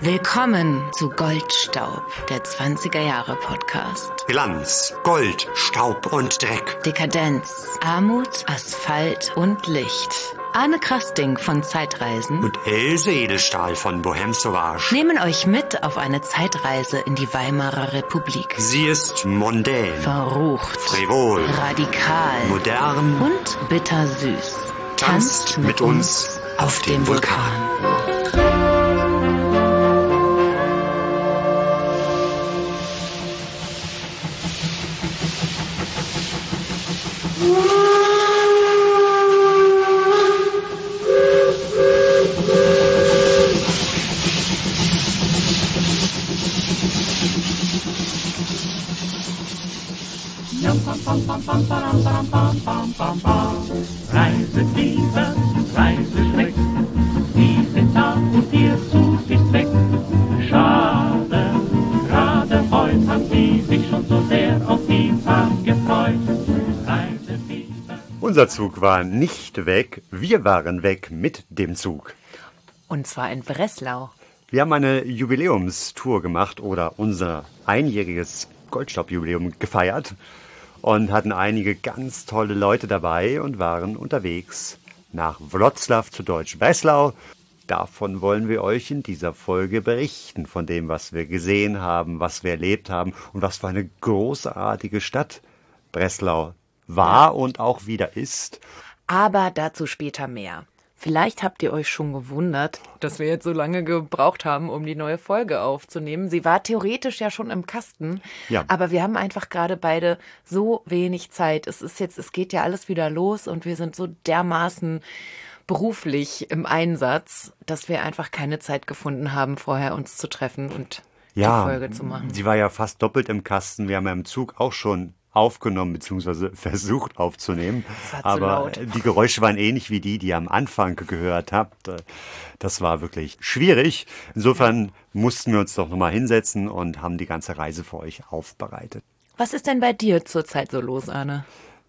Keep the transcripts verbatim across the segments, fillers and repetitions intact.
Willkommen zu Goldstaub, der zwanziger Jahre Podcast. Glanz, Gold, Staub und Dreck. Dekadenz, Armut, Asphalt und Licht. Arne Krasting von Zeitreisen und Else Edelstahl von Bohème Sauvage nehmen euch mit auf eine Zeitreise in die Weimarer Republik. Sie ist mondän, verrucht, frivol, radikal, modern und bittersüß. Tanzt mit uns auf dem Vulkan. Reisefieber, Reiseschreck, die sind da und ihr Zug ist weg. Schade, gerade heute haben sie sich schon so sehr auf die Fahrt gefreut. Reisefieber. Unser Zug war nicht weg, wir waren weg mit dem Zug. Und zwar in Breslau. Wir haben eine Jubiläumstour gemacht oder unser einjähriges Goldstaub-Jubiläum gefeiert. Und hatten einige ganz tolle Leute dabei und waren unterwegs nach Wrocław zu Deutsch Breslau. Davon wollen wir euch in dieser Folge berichten, von dem, was wir gesehen haben, was wir erlebt haben und was für eine großartige Stadt Breslau war und auch wieder ist. Aber dazu später mehr. Vielleicht habt ihr euch schon gewundert, dass wir jetzt so lange gebraucht haben, um die neue Folge aufzunehmen. Sie war theoretisch ja schon im Kasten, ja. Aber wir haben einfach gerade beide so wenig Zeit. Es ist jetzt, es geht ja alles wieder los und wir sind so dermaßen beruflich im Einsatz, dass wir einfach keine Zeit gefunden haben, vorher uns zu treffen und ja, die Folge zu machen. Sie war ja fast doppelt im Kasten. Wir haben ja im Zug auch schon aufgenommen bzw. versucht aufzunehmen. Das war zu Aber laut. Die Geräusche waren ähnlich wie die, die ihr am Anfang gehört habt. Das war wirklich schwierig. Insofern mussten wir uns doch nochmal hinsetzen und haben die ganze Reise für euch aufbereitet. Was ist denn bei dir zurzeit so los, Arne?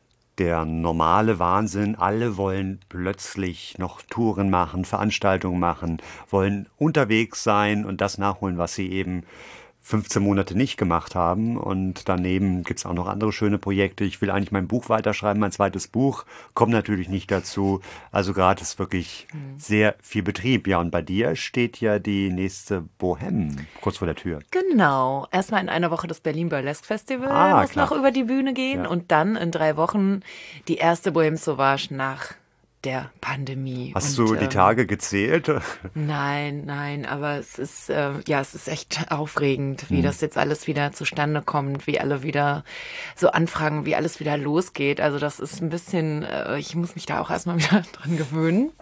Der normale Wahnsinn. Alle wollen plötzlich noch Touren machen, Veranstaltungen machen, wollen unterwegs sein und das nachholen, was sie eben fünfzehn Monate nicht gemacht haben. Und daneben gibt's auch noch andere schöne Projekte. Ich will eigentlich mein Buch weiterschreiben, mein zweites Buch. Kommt natürlich nicht dazu. Also gerade ist wirklich mhm. sehr viel Betrieb. Ja, und bei dir steht ja die nächste Bohème kurz vor der Tür. Genau. Erstmal in einer Woche das Berlin Burlesque Festival ah, muss klar. noch über die Bühne gehen. Ja. Und dann in drei Wochen die erste Bohème Sauvage nach der Pandemie. Hast und, du die ähm, Tage gezählt? Nein, nein, aber es ist, äh, ja, es ist echt aufregend, wie hm. das jetzt alles wieder zustande kommt, wie alle wieder so anfragen, wie alles wieder losgeht. Also das ist ein bisschen, äh, ich muss mich da auch erstmal wieder dran gewöhnen.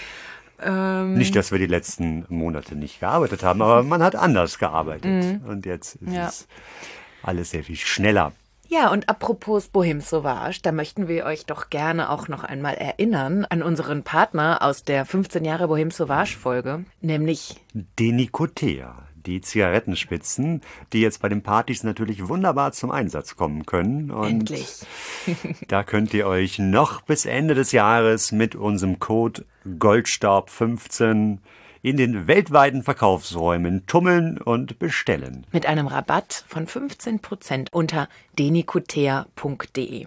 Ähm, Nicht, dass wir die letzten Monate nicht gearbeitet haben, aber man hat anders gearbeitet. Mhm. Und jetzt ist ja. es alles sehr viel schneller. Ja, und apropos Bohème Sauvage, da möchten wir euch doch gerne auch noch einmal erinnern an unseren Partner aus der fünfzehn Jahre Bohème Sauvage Folge, nämlich Denicotea, die Zigarettenspitzen, die jetzt bei den Partys natürlich wunderbar zum Einsatz kommen können. Und endlich. Da könnt ihr euch noch bis Ende des Jahres mit unserem Code Goldstaub fünfzehn in den weltweiten Verkaufsräumen tummeln und bestellen. Mit einem Rabatt von fünfzehn Prozent unter denicotea punkt de.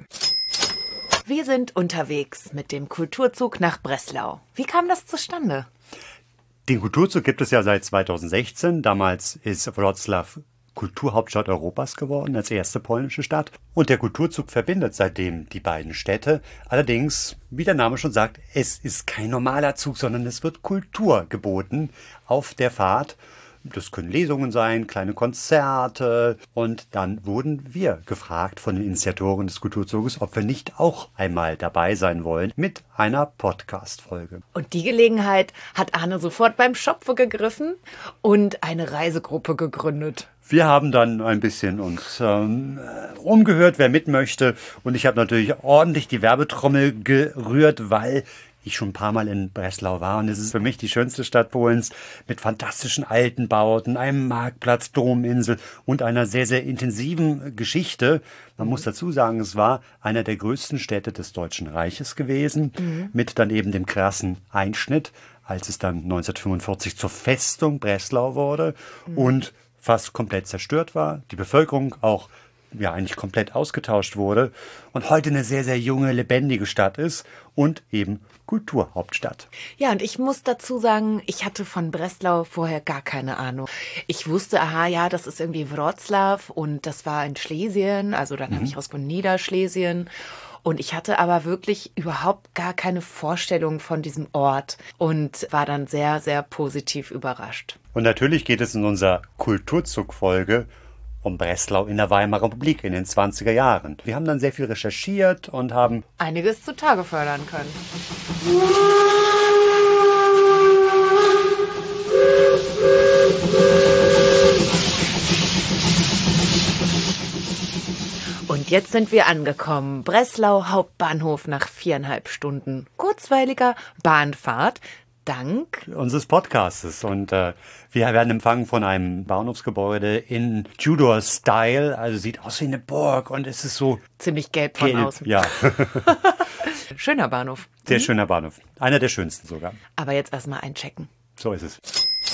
Wir sind unterwegs mit dem Kulturzug nach Breslau. Wie kam das zustande? Den Kulturzug gibt es ja seit zweitausendsechzehn. Damals ist Wrocław Kulturhauptstadt Europas geworden, als erste polnische Stadt. Und der Kulturzug verbindet seitdem die beiden Städte. Allerdings, wie der Name schon sagt, es ist kein normaler Zug, sondern es wird Kultur geboten auf der Fahrt. Das können Lesungen sein, kleine Konzerte. Und dann wurden wir gefragt von den Initiatoren des Kulturzuges, ob wir nicht auch einmal dabei sein wollen mit einer Podcast-Folge. Und die Gelegenheit hat Arne sofort beim Schopfe gegriffen und eine Reisegruppe gegründet. Wir haben dann ein bisschen uns ähm, umgehört, wer mit möchte. Und ich habe natürlich ordentlich die Werbetrommel gerührt, weil ich schon ein paar Mal in Breslau war. Und es ist für mich die schönste Stadt Polens mit fantastischen alten Bauten, einem Marktplatz, Dominsel und einer sehr, sehr intensiven Geschichte. Man muss dazu sagen, es war einer der größten Städte des Deutschen Reiches gewesen, mhm. mit dann eben dem krassen Einschnitt, als es dann neunzehnhundertfünfundvierzig zur Festung Breslau wurde mhm. und fast komplett zerstört war. Die Bevölkerung auch ja eigentlich komplett ausgetauscht wurde und heute eine sehr, sehr junge, lebendige Stadt ist und eben Kulturhauptstadt. Ja, und ich muss dazu sagen, ich hatte von Breslau vorher gar keine Ahnung. Ich wusste, aha, ja, das ist irgendwie Wroclaw und das war in Schlesien, also dann mhm. habe ich aus von Niederschlesien. Und ich hatte aber wirklich überhaupt gar keine Vorstellung von diesem Ort und war dann sehr, sehr positiv überrascht. Und natürlich geht es in unserer Kulturzug-Folge um Breslau in der Weimarer Republik in den zwanziger Jahren. Wir haben dann sehr viel recherchiert und haben einiges zutage fördern können. Und jetzt sind wir angekommen. Breslau Hauptbahnhof nach viereinhalb Stunden kurzweiliger Bahnfahrt. Dank unseres Podcastes. Und äh, wir werden empfangen von einem Bahnhofsgebäude in Tudor-Style. Also sieht aus wie eine Burg und es ist so ziemlich gelb von gelb. Außen. Ja. Schöner Bahnhof. Sehr mhm. schöner Bahnhof. Einer der schönsten sogar. Aber jetzt erstmal einchecken. So ist es.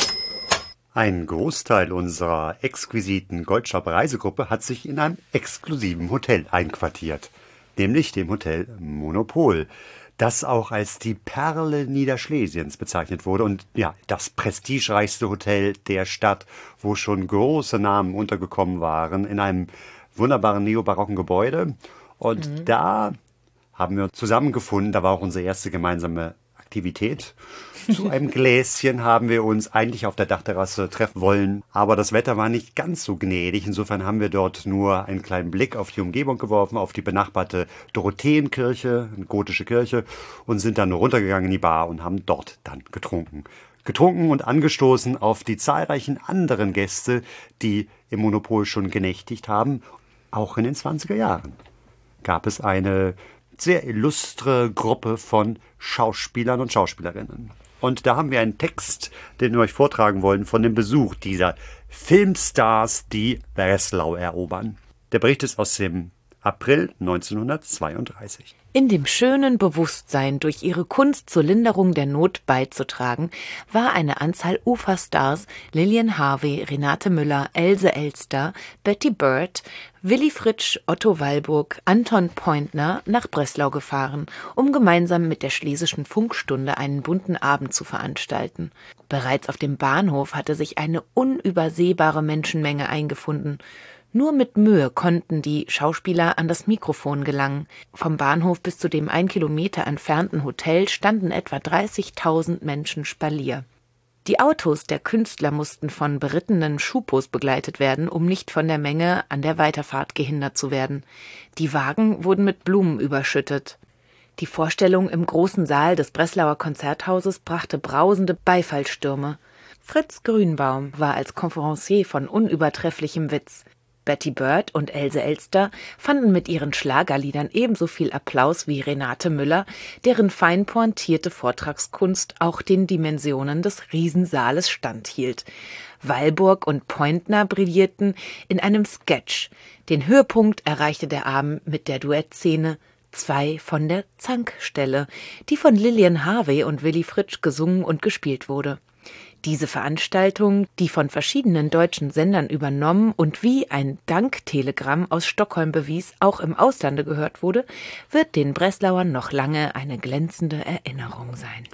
Ein Großteil unserer exquisiten Goldshop-Reisegruppe hat sich in einem exklusiven Hotel einquartiert. Nämlich dem Hotel Monopol, das auch als die Perle Niederschlesiens bezeichnet wurde und ja, das prestigereichste Hotel der Stadt, wo schon große Namen untergekommen waren, in einem wunderbaren neobarocken Gebäude. Und mhm. da haben wir uns zusammengefunden, da war auch unsere erste gemeinsame Aktivität. Zu einem Gläschen haben wir uns eigentlich auf der Dachterrasse treffen wollen, aber das Wetter war nicht ganz so gnädig. Insofern haben wir dort nur einen kleinen Blick auf die Umgebung geworfen, auf die benachbarte Dorotheenkirche, eine gotische Kirche, und sind dann runtergegangen in die Bar und haben dort dann getrunken. Getrunken und angestoßen auf die zahlreichen anderen Gäste, die im Monopol schon genächtigt haben. Auch in den zwanziger Jahren gab es eine sehr illustre Gruppe von Schauspielern und Schauspielerinnen. Und da haben wir einen Text, den wir euch vortragen wollen, von dem Besuch dieser Filmstars, die Breslau erobern. Der Bericht ist aus dem April neunzehnhundertzweiunddreißig. In dem schönen Bewusstsein, durch ihre Kunst zur Linderung der Not beizutragen, war eine Anzahl Uferstars, Lilian Harvey, Renate Müller, Else Elster, Betty Bird, Willy Fritsch, Otto Walburg, Anton Pointner nach Breslau gefahren, um gemeinsam mit der Schlesischen Funkstunde einen bunten Abend zu veranstalten. Bereits auf dem Bahnhof hatte sich eine unübersehbare Menschenmenge eingefunden. Nur mit Mühe konnten die Schauspieler an das Mikrofon gelangen. Vom Bahnhof bis zu dem ein Kilometer entfernten Hotel standen etwa dreißigtausend Menschen Spalier. Die Autos der Künstler mussten von berittenen Schupos begleitet werden, um nicht von der Menge an der Weiterfahrt gehindert zu werden. Die Wagen wurden mit Blumen überschüttet. Die Vorstellung im großen Saal des Breslauer Konzerthauses brachte brausende Beifallsstürme. Fritz Grünbaum war als Konferencier von unübertrefflichem Witz. Betty Bird und Else Elster fanden mit ihren Schlagerliedern ebenso viel Applaus wie Renate Müller, deren fein pointierte Vortragskunst auch den Dimensionen des Riesensaales standhielt. Walburg und Pointner brillierten in einem Sketch. Den Höhepunkt erreichte der Abend mit der Duettszene Zwei von der Zankstelle, die von Lilian Harvey und Willy Fritsch gesungen und gespielt wurde. Diese Veranstaltung, die von verschiedenen deutschen Sendern übernommen und wie ein Danktelegramm aus Stockholm bewies, auch im Auslande gehört wurde, wird den Breslauern noch lange eine glänzende Erinnerung sein.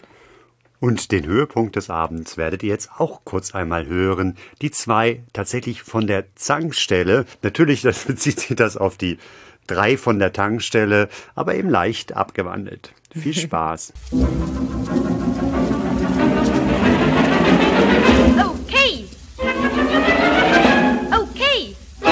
Und den Höhepunkt des Abends werdet ihr jetzt auch kurz einmal hören. Die zwei tatsächlich von der Zankstelle. Natürlich das bezieht sich das auf die drei von der Tankstelle, aber eben leicht abgewandelt. Viel Spaß. Okay. Okay.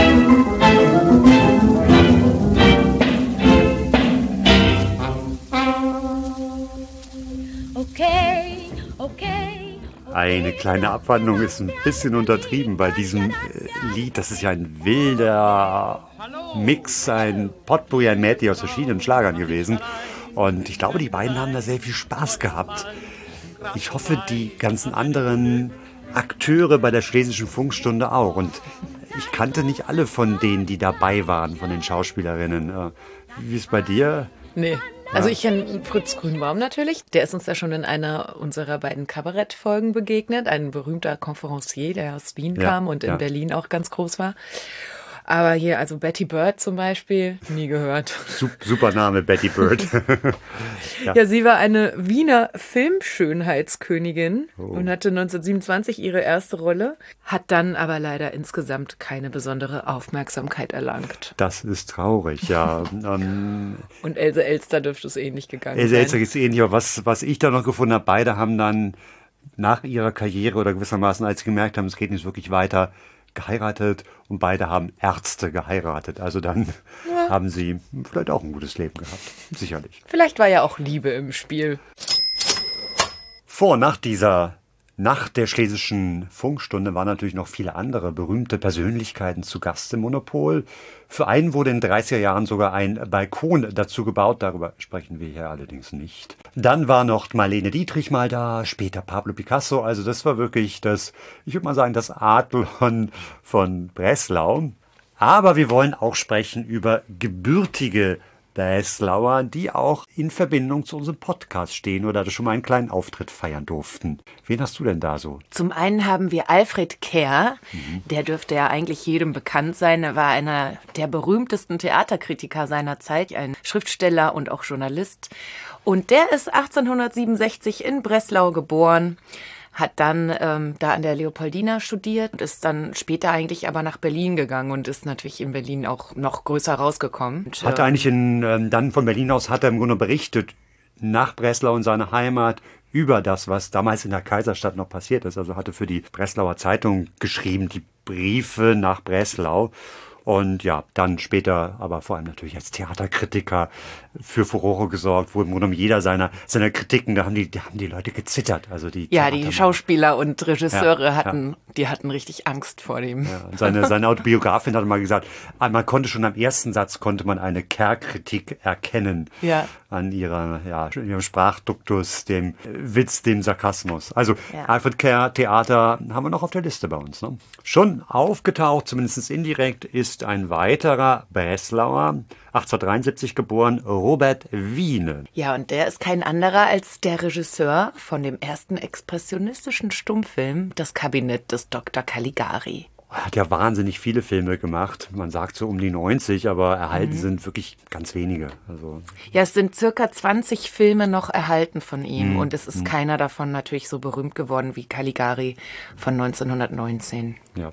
Okay. Okay. Eine kleine Abwandlung ist ein bisschen untertrieben bei diesem äh, Lied. Das ist ja ein wilder Mix, ein Potpourri, ein Mädchen aus verschiedenen Schlagern gewesen. Und ich glaube, die beiden haben da sehr viel Spaß gehabt. Ich hoffe, die ganzen anderen Akteure bei der Schlesischen Funkstunde auch. Und ich kannte nicht alle von denen, die dabei waren, von den Schauspielerinnen. Äh, Wie ist es bei dir? Nee. Also ich kenne Fritz Grünbaum natürlich. Der ist uns ja schon in einer unserer beiden Kabarettfolgen begegnet. Ein berühmter Conferencier, der aus Wien Ja, kam und in ja. Berlin auch ganz groß war. Aber hier, also Betty Bird zum Beispiel, nie gehört. Sup- Super Name, Betty Bird. Ja, sie war eine Wiener Filmschönheitskönigin Oh. und hatte neunzehnhundertsiebenundzwanzig ihre erste Rolle, hat dann aber leider insgesamt keine besondere Aufmerksamkeit erlangt. Das ist traurig, ja. ähm, Und Else Elster dürfte es ähnlich gegangen Else sein. Elster ist ähnlich, aber was, was ich da noch gefunden habe, beide haben dann nach ihrer Karriere oder gewissermaßen, als sie gemerkt haben, es geht nicht wirklich weiter, geheiratet und beide haben Ärzte geheiratet. Also dann haben sie vielleicht auch ein gutes Leben gehabt. Sicherlich. Vielleicht war ja auch Liebe im Spiel. Vor und nach dieser Nacht der Schlesischen Funkstunde waren natürlich noch viele andere berühmte Persönlichkeiten zu Gast im Monopol. Für einen wurde in den dreißiger Jahren sogar ein Balkon dazu gebaut. Darüber sprechen wir hier allerdings nicht. Dann war noch Marlene Dietrich mal da, später Pablo Picasso. Also das war wirklich das, ich würde mal sagen, das Adlon von Breslau. Aber wir wollen auch sprechen über gebürtige Breslauer, die auch in Verbindung zu unserem Podcast stehen oder schon mal einen kleinen Auftritt feiern durften. Wen hast du denn da so? Zum einen haben wir Alfred Kerr, der dürfte ja eigentlich jedem bekannt sein. Er war einer der berühmtesten Theaterkritiker seiner Zeit, ein Schriftsteller und auch Journalist. Und der ist achtzehnhundertsiebenundsechzig in Breslau geboren, hat dann ähm, da an der Leopoldina studiert und ist dann später eigentlich aber nach Berlin gegangen und ist natürlich in Berlin auch noch größer rausgekommen. Und, Hat er eigentlich in, ähm, dann von Berlin aus, hat er im Grunde berichtet, nach Breslau und seine Heimat, über das, was damals in der Kaiserstadt noch passiert ist. Also hatte für die Breslauer Zeitung geschrieben, die Briefe nach Breslau. Und ja, dann später, aber vor allem natürlich als Theaterkritiker für Furore gesorgt, wo im Grunde jeder seiner, seiner Kritiken, da haben die, da haben die Leute gezittert. Also die ja, die Theatermacher. Schauspieler und Regisseure Ja, hatten, die hatten richtig Angst vor dem. Ja, und seine, seine Autobiografin hat mal gesagt, man konnte schon am ersten Satz konnte man eine Kerr-Kritik erkennen Ja. an ihrer, ja, ihrem Sprachduktus, dem Witz, dem Sarkasmus. Also Ja. Alfred Kerr Theater haben wir noch auf der Liste bei uns. Ne? Schon aufgetaucht, zumindest indirekt, ist ein weiterer Breslauer, achtzehnhundertdreiundsiebzig geboren, Robert Wiene. Ja, und der ist kein anderer als der Regisseur von dem ersten expressionistischen Stummfilm, Das Kabinett des Doktor Caligari. Er hat ja wahnsinnig viele Filme gemacht. Man sagt so um die neunzig, aber erhalten Mhm. sind wirklich ganz wenige. Also Ja, es sind circa zwanzig Filme noch erhalten von ihm und es ist keiner davon natürlich so berühmt geworden wie Caligari von neunzehnhundertneunzehn. ja.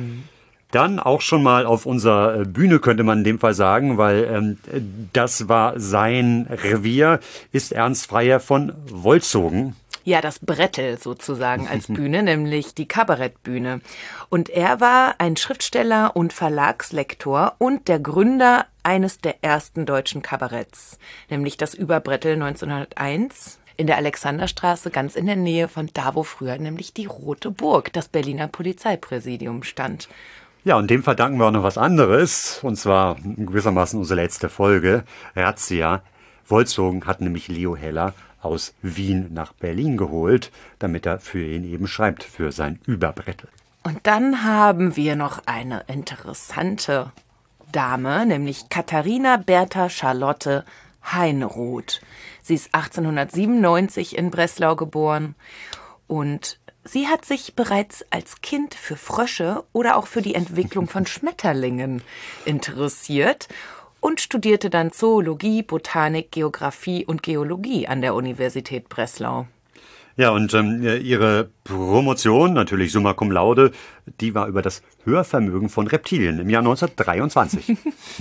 Dann auch schon mal auf unserer Bühne, könnte man in dem Fall sagen, weil ähm, das war sein Revier, ist Ernst Freier von Wolzogen. Ja, das Brettel sozusagen als Bühne, nämlich die Kabarettbühne. Und er war ein Schriftsteller und Verlagslektor und der Gründer eines der ersten deutschen Kabaretts, nämlich das Überbrettel neunzehnhunderteins in der Alexanderstraße, ganz in der Nähe von da, wo früher nämlich die Rote Burg, das Berliner Polizeipräsidium, stand. Ja, und dem verdanken wir auch noch was anderes, und zwar gewissermaßen unsere letzte Folge, Razzia. Wolzogen hat nämlich Leo Heller aus Wien nach Berlin geholt, damit er für ihn eben schreibt, für sein Überbrettel. Und dann haben wir noch eine interessante Dame, nämlich Katharina Bertha Charlotte Heinroth. Sie ist achtzehnhundertsiebenundneunzig in Breslau geboren und sie hat sich bereits als Kind für Frösche oder auch für die Entwicklung von Schmetterlingen interessiert und studierte dann Zoologie, Botanik, Geographie und Geologie an der Universität Breslau. Ja, und ähm, ihre Promotion, natürlich summa cum laude, die war über das Hörvermögen von Reptilien im Jahr neunzehnhundertdreiundzwanzig.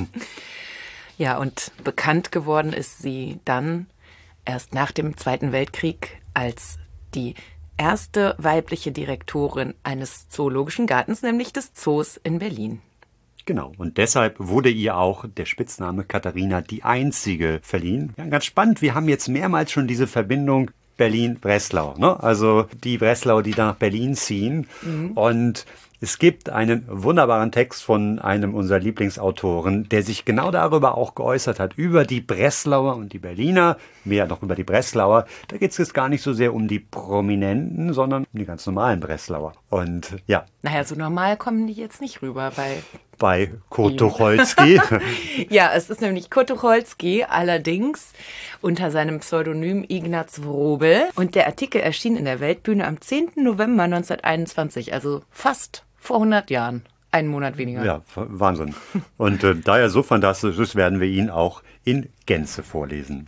Ja, und bekannt geworden ist sie dann erst nach dem Zweiten Weltkrieg als die erste weibliche Direktorin eines zoologischen Gartens, nämlich des Zoos in Berlin. Genau, und deshalb wurde ihr auch der Spitzname Katharina die Einzige verliehen. Ja, ganz spannend, wir haben jetzt mehrmals schon diese Verbindung Berlin-Breslau, ne? Also die Breslauer, die da nach Berlin ziehen. Mhm. Und Es gibt einen wunderbaren Text von einem unserer Lieblingsautoren, der sich genau darüber auch geäußert hat, über die Breslauer und die Berliner, mehr noch über die Breslauer. Da geht es jetzt gar nicht so sehr um die Prominenten, sondern um die ganz normalen Breslauer. Und ja. Naja, so normal kommen die jetzt nicht rüber bei... Bei Kurt Tucholsky. Ja, es ist nämlich Kurt Tucholsky, allerdings unter seinem Pseudonym Ignaz Wrobel. Und der Artikel erschien in der Weltbühne am zehnten November neunzehnhunderteinundzwanzig, also fast vor hundert Jahren. Einen Monat weniger. Ja, Wahnsinn. Und äh, da er so fantastisch ist, werden wir ihn auch in Gänze vorlesen.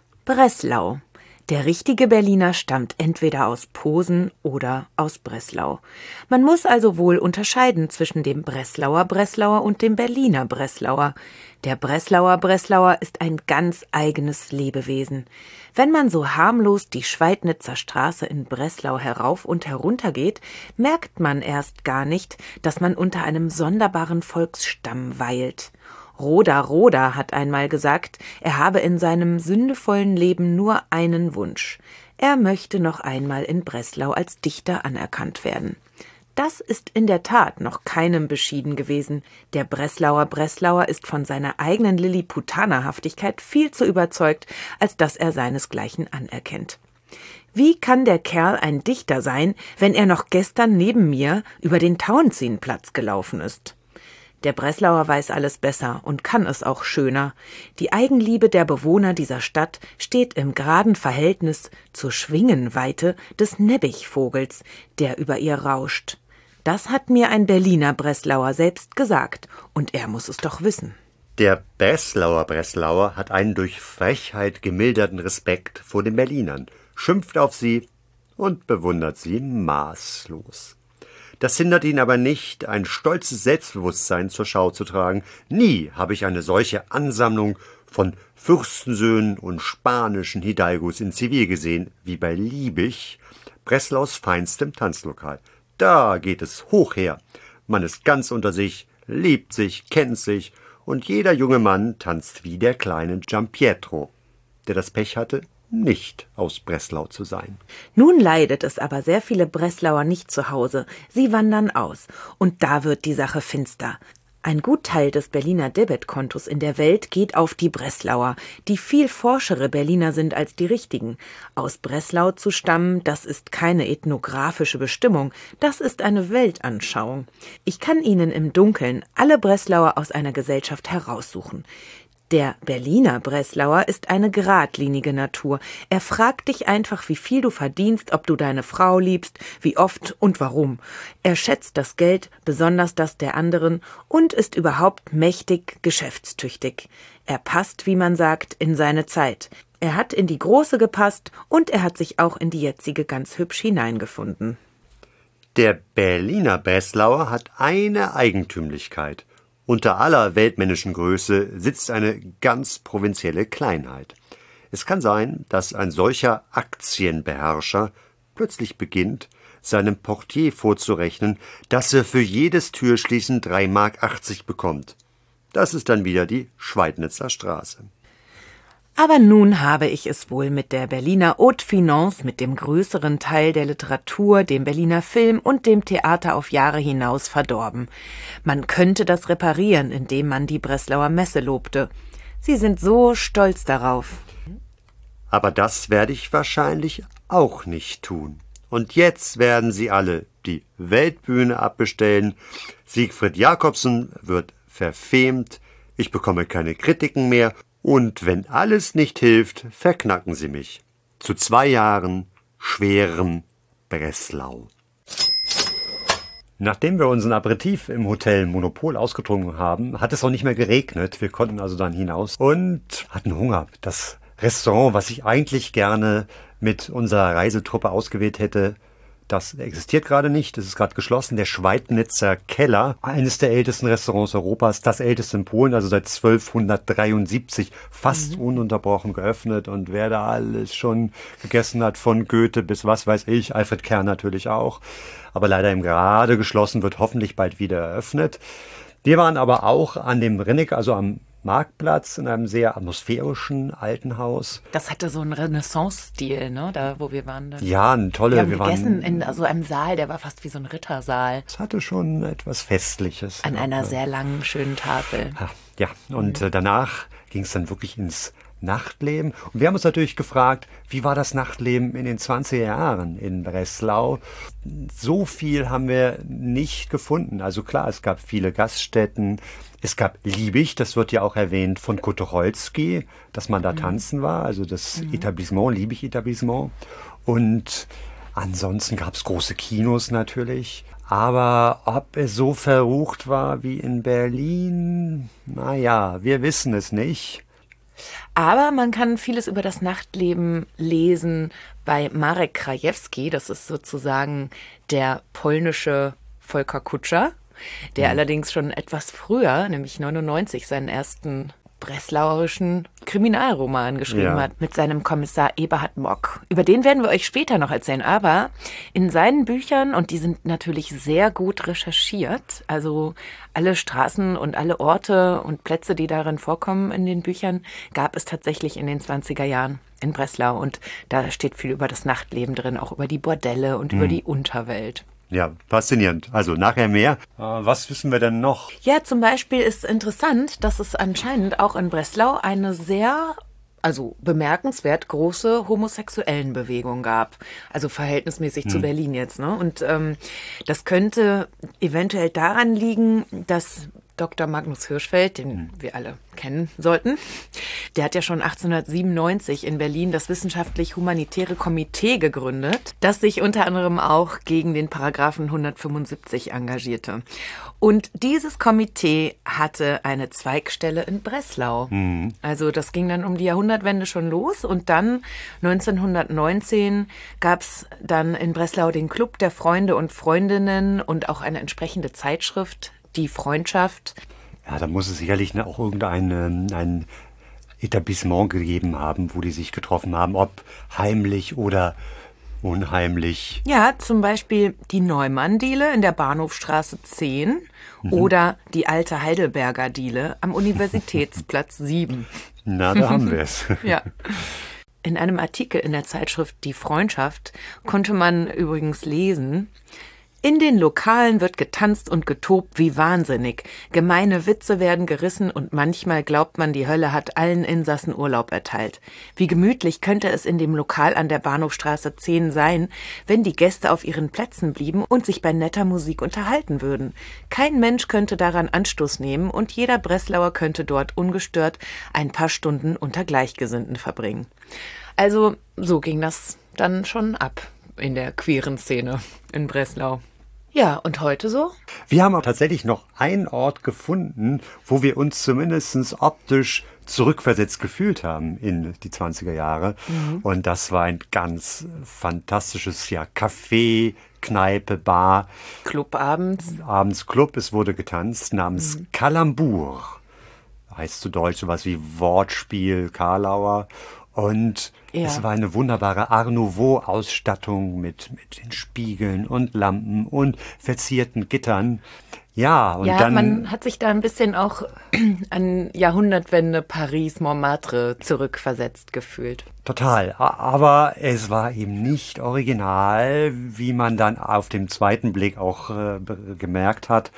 Breslau. Der richtige Berliner stammt entweder aus Posen oder aus Breslau. Man muss also wohl unterscheiden zwischen dem Breslauer Breslauer und dem Berliner Breslauer. Der Breslauer Breslauer ist ein ganz eigenes Lebewesen. Wenn man so harmlos die Schweidnitzer Straße in Breslau herauf und herunter geht, merkt man erst gar nicht, dass man unter einem sonderbaren Volksstamm weilt. Roda Roda hat einmal gesagt, er habe in seinem sündevollen Leben nur einen Wunsch. Er möchte noch einmal in Breslau als Dichter anerkannt werden. Das ist in der Tat noch keinem beschieden gewesen. Der Breslauer Breslauer ist von seiner eigenen Lilliputanerhaftigkeit viel zu überzeugt, als dass er seinesgleichen anerkennt. Wie kann der Kerl ein Dichter sein, wenn er noch gestern neben mir über den Tauentzienplatz gelaufen ist? Der Breslauer weiß alles besser und kann es auch schöner. Die Eigenliebe der Bewohner dieser Stadt steht im geraden Verhältnis zur Schwingenweite des Nebbichvogels, der über ihr rauscht. Das hat mir ein Berliner Breslauer selbst gesagt, und er muss es doch wissen. Der Breslauer Breslauer hat einen durch Frechheit gemilderten Respekt vor den Berlinern, schimpft auf sie und bewundert sie maßlos. Das hindert ihn aber nicht, ein stolzes Selbstbewusstsein zur Schau zu tragen. Nie habe ich eine solche Ansammlung von Fürstensöhnen und spanischen Hidalgos in Zivil gesehen, wie bei Liebig, Breslaus feinstem Tanzlokal. Da geht es hoch her. Man ist ganz unter sich, liebt sich, kennt sich, und jeder junge Mann tanzt wie der kleine Giampietro, der das Pech hatte, nicht aus Breslau zu sein. Nun leidet es aber sehr viele Breslauer nicht zu Hause. Sie wandern aus. Und da wird die Sache finster. Ein Gutteil des Berliner Debetkontos in der Welt geht auf die Breslauer, die viel forschere Berliner sind als die richtigen. Aus Breslau zu stammen, das ist keine ethnografische Bestimmung, das ist eine Weltanschauung. Ich kann Ihnen im Dunkeln alle Breslauer aus einer Gesellschaft heraussuchen. Der Berliner Breslauer ist eine geradlinige Natur. Er fragt dich einfach, wie viel du verdienst, ob du deine Frau liebst, wie oft und warum. Er schätzt das Geld, besonders das der anderen, und ist überhaupt mächtig geschäftstüchtig. Er passt, wie man sagt, in seine Zeit. Er hat in die große gepasst und er hat sich auch in die jetzige ganz hübsch hineingefunden. Der Berliner Breslauer hat eine Eigentümlichkeit. Unter aller weltmännischen Größe sitzt eine ganz provinzielle Kleinheit. Es kann sein, dass ein solcher Aktienbeherrscher plötzlich beginnt, seinem Portier vorzurechnen, dass er für jedes Türschließen drei Mark achtzig bekommt. Das ist dann wieder die Schweidnitzer Straße. Aber nun habe ich es wohl mit der Berliner Haute Finance, mit dem größeren Teil der Literatur, dem Berliner Film und dem Theater auf Jahre hinaus verdorben. Man könnte das reparieren, indem man die Breslauer Messe lobte. Sie sind so stolz darauf. Aber das werde ich wahrscheinlich auch nicht tun. Und jetzt werden sie alle die Weltbühne abbestellen. Siegfried Jakobsen wird verfemt. Ich bekomme keine Kritiken mehr. Und wenn alles nicht hilft, verknacken sie mich. Zu zwei Jahren schwerem Breslau. Nachdem wir unseren Aperitif im Hotel Monopol ausgetrunken haben, hat es auch nicht mehr geregnet. Wir konnten also dann hinaus und hatten Hunger. Das Restaurant, was ich eigentlich gerne mit unserer Reisetruppe ausgewählt hätte, das existiert gerade nicht. Es ist gerade geschlossen. Der Schweidnitzer Keller, eines der ältesten Restaurants Europas, das älteste in Polen, also seit zwölfhundertdreiundsiebzig, fast mhm. ununterbrochen geöffnet. Und wer da alles schon gegessen hat, von Goethe bis was weiß ich, Alfred Kern natürlich auch, aber leider eben gerade geschlossen, wird hoffentlich bald wieder eröffnet. Wir waren aber auch an dem Rinnek, also am Marktplatz in einem sehr atmosphärischen alten Haus. Das hatte so einen Renaissance-Stil, ne? Da, wo wir waren. Dann. Ja, ein tolle. Wir haben wir gegessen waren, in so einem Saal, der war fast wie so ein Rittersaal. Es hatte schon etwas Festliches. An ja. einer sehr langen, schönen Tafel. Ja, und äh, danach ging es dann wirklich ins Nachtleben. Und wir haben uns natürlich gefragt, wie war das Nachtleben in den zwanziger Jahren in Breslau? So viel haben wir nicht gefunden. Also klar, es gab viele Gaststätten. Es gab Liebig, das wird ja auch erwähnt von Kutucholski, dass man da mhm. tanzen war, also das mhm. Etablissement, Liebig-Etablissement. Und ansonsten gab es große Kinos natürlich. Aber ob es so verrucht war wie in Berlin, naja, wir wissen es nicht. Aber man kann vieles über das Nachtleben lesen bei Marek Krajewski. Das ist sozusagen der polnische Volker Kutscher, der mhm. allerdings schon etwas früher, nämlich neunundneunzig, seinen ersten breslauerischen Kriminalroman geschrieben ja. hat mit seinem Kommissar Eberhard Mock. Über den werden wir euch später noch erzählen, aber in seinen Büchern, und die sind natürlich sehr gut recherchiert, also alle Straßen und alle Orte und Plätze, die darin vorkommen in den Büchern, gab es tatsächlich in den zwanziger Jahren in Breslau, und da steht viel über das Nachtleben drin, auch über die Bordelle und mhm. über die Unterwelt. Ja, faszinierend. Also nachher mehr. Äh, was wissen wir denn noch? Ja, zum Beispiel ist interessant, dass es anscheinend auch in Breslau eine sehr, also bemerkenswert große Homosexuellenbewegung gab. Also verhältnismäßig hm. zu Berlin jetzt, ne? Und ähm, das könnte eventuell daran liegen, dass Doktor Magnus Hirschfeld, den hm. wir alle kennen sollten, der hat ja schon achtzehnhundertsiebenundneunzig in Berlin das Wissenschaftlich-Humanitäre Komitee gegründet, das sich unter anderem auch gegen den Paragraphen hundertfünfundsiebzig engagierte. Und dieses Komitee hatte eine Zweigstelle in Breslau. Mhm. Also das ging dann um die Jahrhundertwende schon los, und dann neunzehnhundertneunzehn gab es dann in Breslau den Club der Freunde und Freundinnen und auch eine entsprechende Zeitschrift, Die Freundschaft. Ja, da muss es sicherlich auch irgendein ein Etablissement gegeben haben, wo die sich getroffen haben, ob heimlich oder unheimlich. Ja, zum Beispiel die Neumann-Diele in der Bahnhofstraße zehn mhm. oder die alte Heidelberger Diele am Universitätsplatz sieben. Na, da haben wir es. Ja. In einem Artikel in der Zeitschrift Die Freundschaft konnte man übrigens lesen: In den Lokalen wird getanzt und getobt wie wahnsinnig. Gemeine Witze werden gerissen und manchmal glaubt man, die Hölle hat allen Insassen Urlaub erteilt. Wie gemütlich könnte es in dem Lokal an der Bahnhofstraße zehn sein, wenn die Gäste auf ihren Plätzen blieben und sich bei netter Musik unterhalten würden. Kein Mensch könnte daran Anstoß nehmen und jeder Breslauer könnte dort ungestört ein paar Stunden unter Gleichgesinnten verbringen. Also so ging das dann schon ab in der queeren Szene in Breslau. Ja, und heute so? Wir haben tatsächlich noch einen Ort gefunden, wo wir uns zumindest optisch zurückversetzt gefühlt haben in die zwanziger Jahre. Mhm. Und das war ein ganz fantastisches ja, Café, Kneipe, Bar. Club abends. Abends Club, es wurde getanzt, namens mhm. Calembour. Heißt zu Deutsch sowas wie Wortspiel, Karlauer. Und ja. es war eine wunderbare Art Nouveau-Ausstattung mit, mit den Spiegeln und Lampen und verzierten Gittern. Ja, und ja, dann... man hat sich da ein bisschen auch an Jahrhundertwende Paris, Montmartre zurückversetzt gefühlt. Total, aber es war eben nicht original, wie man dann auf dem zweiten Blick auch äh, gemerkt hat.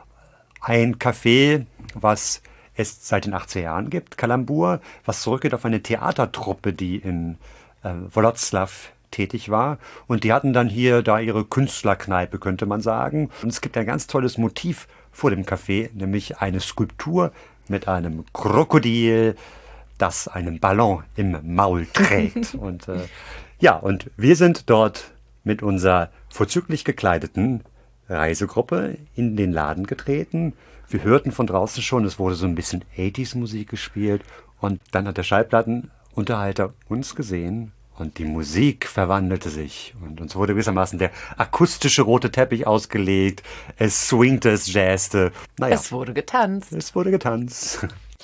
Ein Café, was es seit den achtziger Jahren gibt, Calembour, was zurückgeht auf eine Theatertruppe, die in äh, Wrocław tätig war. Und die hatten dann hier da ihre Künstlerkneipe, könnte man sagen. Und es gibt ein ganz tolles Motiv vor dem Café, nämlich eine Skulptur mit einem Krokodil, das einen Ballon im Maul trägt. und äh, ja, und wir sind dort mit unserer vorzüglich gekleideten Reisegruppe in den Laden getreten. Wir hörten von draußen schon, es wurde so ein bisschen achtziger-Musik gespielt. Und dann hat der Schallplattenunterhalter uns gesehen und die Musik verwandelte sich. Und uns wurde gewissermaßen der akustische rote Teppich ausgelegt. Es swingte, es jazzte. Naja, es wurde getanzt. Es wurde getanzt.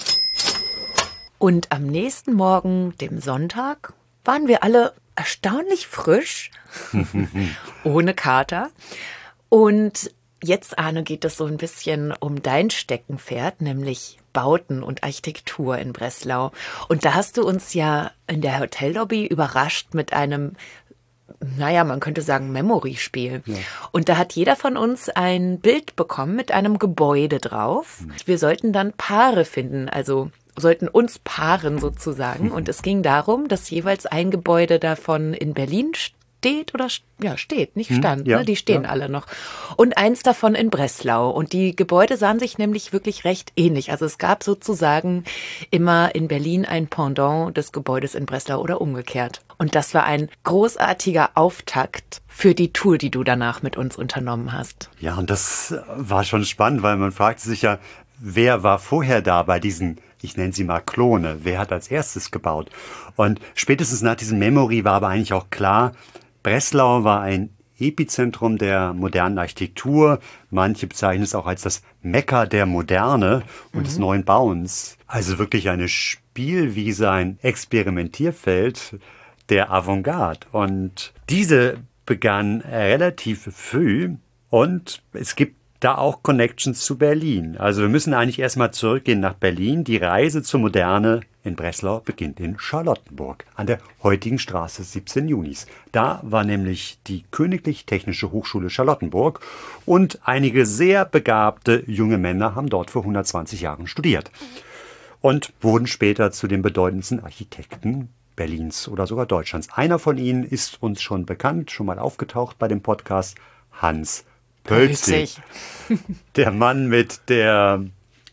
Und am nächsten Morgen, dem Sonntag, waren wir alle erstaunlich frisch, ohne Kater. Und jetzt, Arne, geht es so ein bisschen um dein Steckenpferd, nämlich Bauten und Architektur in Breslau. Und da hast du uns ja in der Hotellobby überrascht mit einem, naja, man könnte sagen, Memory-Spiel. Ja. Und da hat jeder von uns ein Bild bekommen mit einem Gebäude drauf. Mhm. Wir sollten dann Paare finden, also sollten uns paaren sozusagen. Und es ging darum, dass jeweils ein Gebäude davon in Berlin steht. Steht oder ja steht, nicht stand, hm, ja, ne? Die stehen ja. alle noch. Und eins davon in Breslau. Und die Gebäude sahen sich nämlich wirklich recht ähnlich. Also es gab sozusagen immer in Berlin ein Pendant des Gebäudes in Breslau oder umgekehrt. Und das war ein großartiger Auftakt für die Tour, die du danach mit uns unternommen hast. Ja, und das war schon spannend, weil man fragte sich ja, wer war vorher da bei diesen, ich nenne sie mal Klone, wer hat als erstes gebaut? Und spätestens nach diesem Memory war aber eigentlich auch klar, Breslau war ein Epizentrum der modernen Architektur. Manche bezeichnen es auch als das Mekka der Moderne und mhm. des neuen Bauens. Also wirklich eine Spielwiese, ein Experimentierfeld der Avantgarde. Und diese begann relativ früh und es gibt da auch Connections zu Berlin. Also wir müssen eigentlich erstmal zurückgehen nach Berlin. Die Reise zur Moderne in Breslau beginnt in Charlottenburg an der heutigen Straße siebzehn Junis. Da war nämlich die Königlich Technische Hochschule Charlottenburg und einige sehr begabte junge Männer haben dort vor hundertzwanzig Jahren studiert und wurden später zu den bedeutendsten Architekten Berlins oder sogar Deutschlands. Einer von ihnen ist uns schon bekannt, schon mal aufgetaucht bei dem Podcast, Hans Pölzig. Der Mann mit der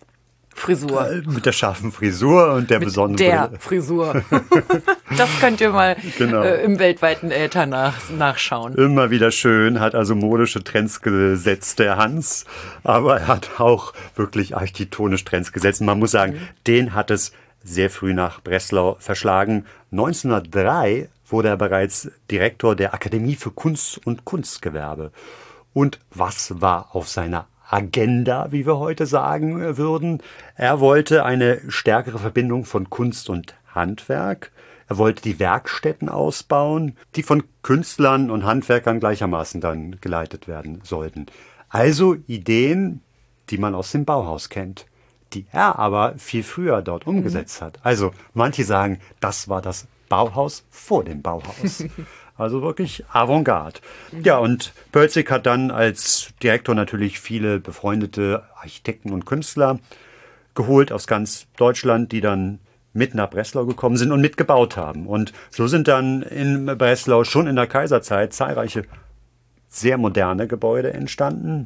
Frisur. Äh, mit der scharfen Frisur und der mit besonderen der Brille. Frisur. Das könnt ihr mal genau. äh, im weltweiten Äther nach, nachschauen. Immer wieder schön, hat also modische Trends gesetzt, der Hans. Aber er hat auch wirklich architektonisch Trends gesetzt. Man muss sagen, mhm. den hat es sehr früh nach Breslau verschlagen. neunzehnhundertdrei wurde er bereits Direktor der Akademie für Kunst und Kunstgewerbe. Und was war auf seiner Agenda, wie wir heute sagen würden? Er wollte eine stärkere Verbindung von Kunst und Handwerk. Er wollte die Werkstätten ausbauen, die von Künstlern und Handwerkern gleichermaßen dann geleitet werden sollten. Also Ideen, die man aus dem Bauhaus kennt, die er aber viel früher dort umgesetzt hat. Also manche sagen, das war das Bauhaus vor dem Bauhaus. Also wirklich Avantgarde. Ja, und Pölzig hat dann als Direktor natürlich viele befreundete Architekten und Künstler geholt aus ganz Deutschland, die dann mit nach Breslau gekommen sind und mitgebaut haben. Und so sind dann in Breslau schon in der Kaiserzeit zahlreiche sehr moderne Gebäude entstanden.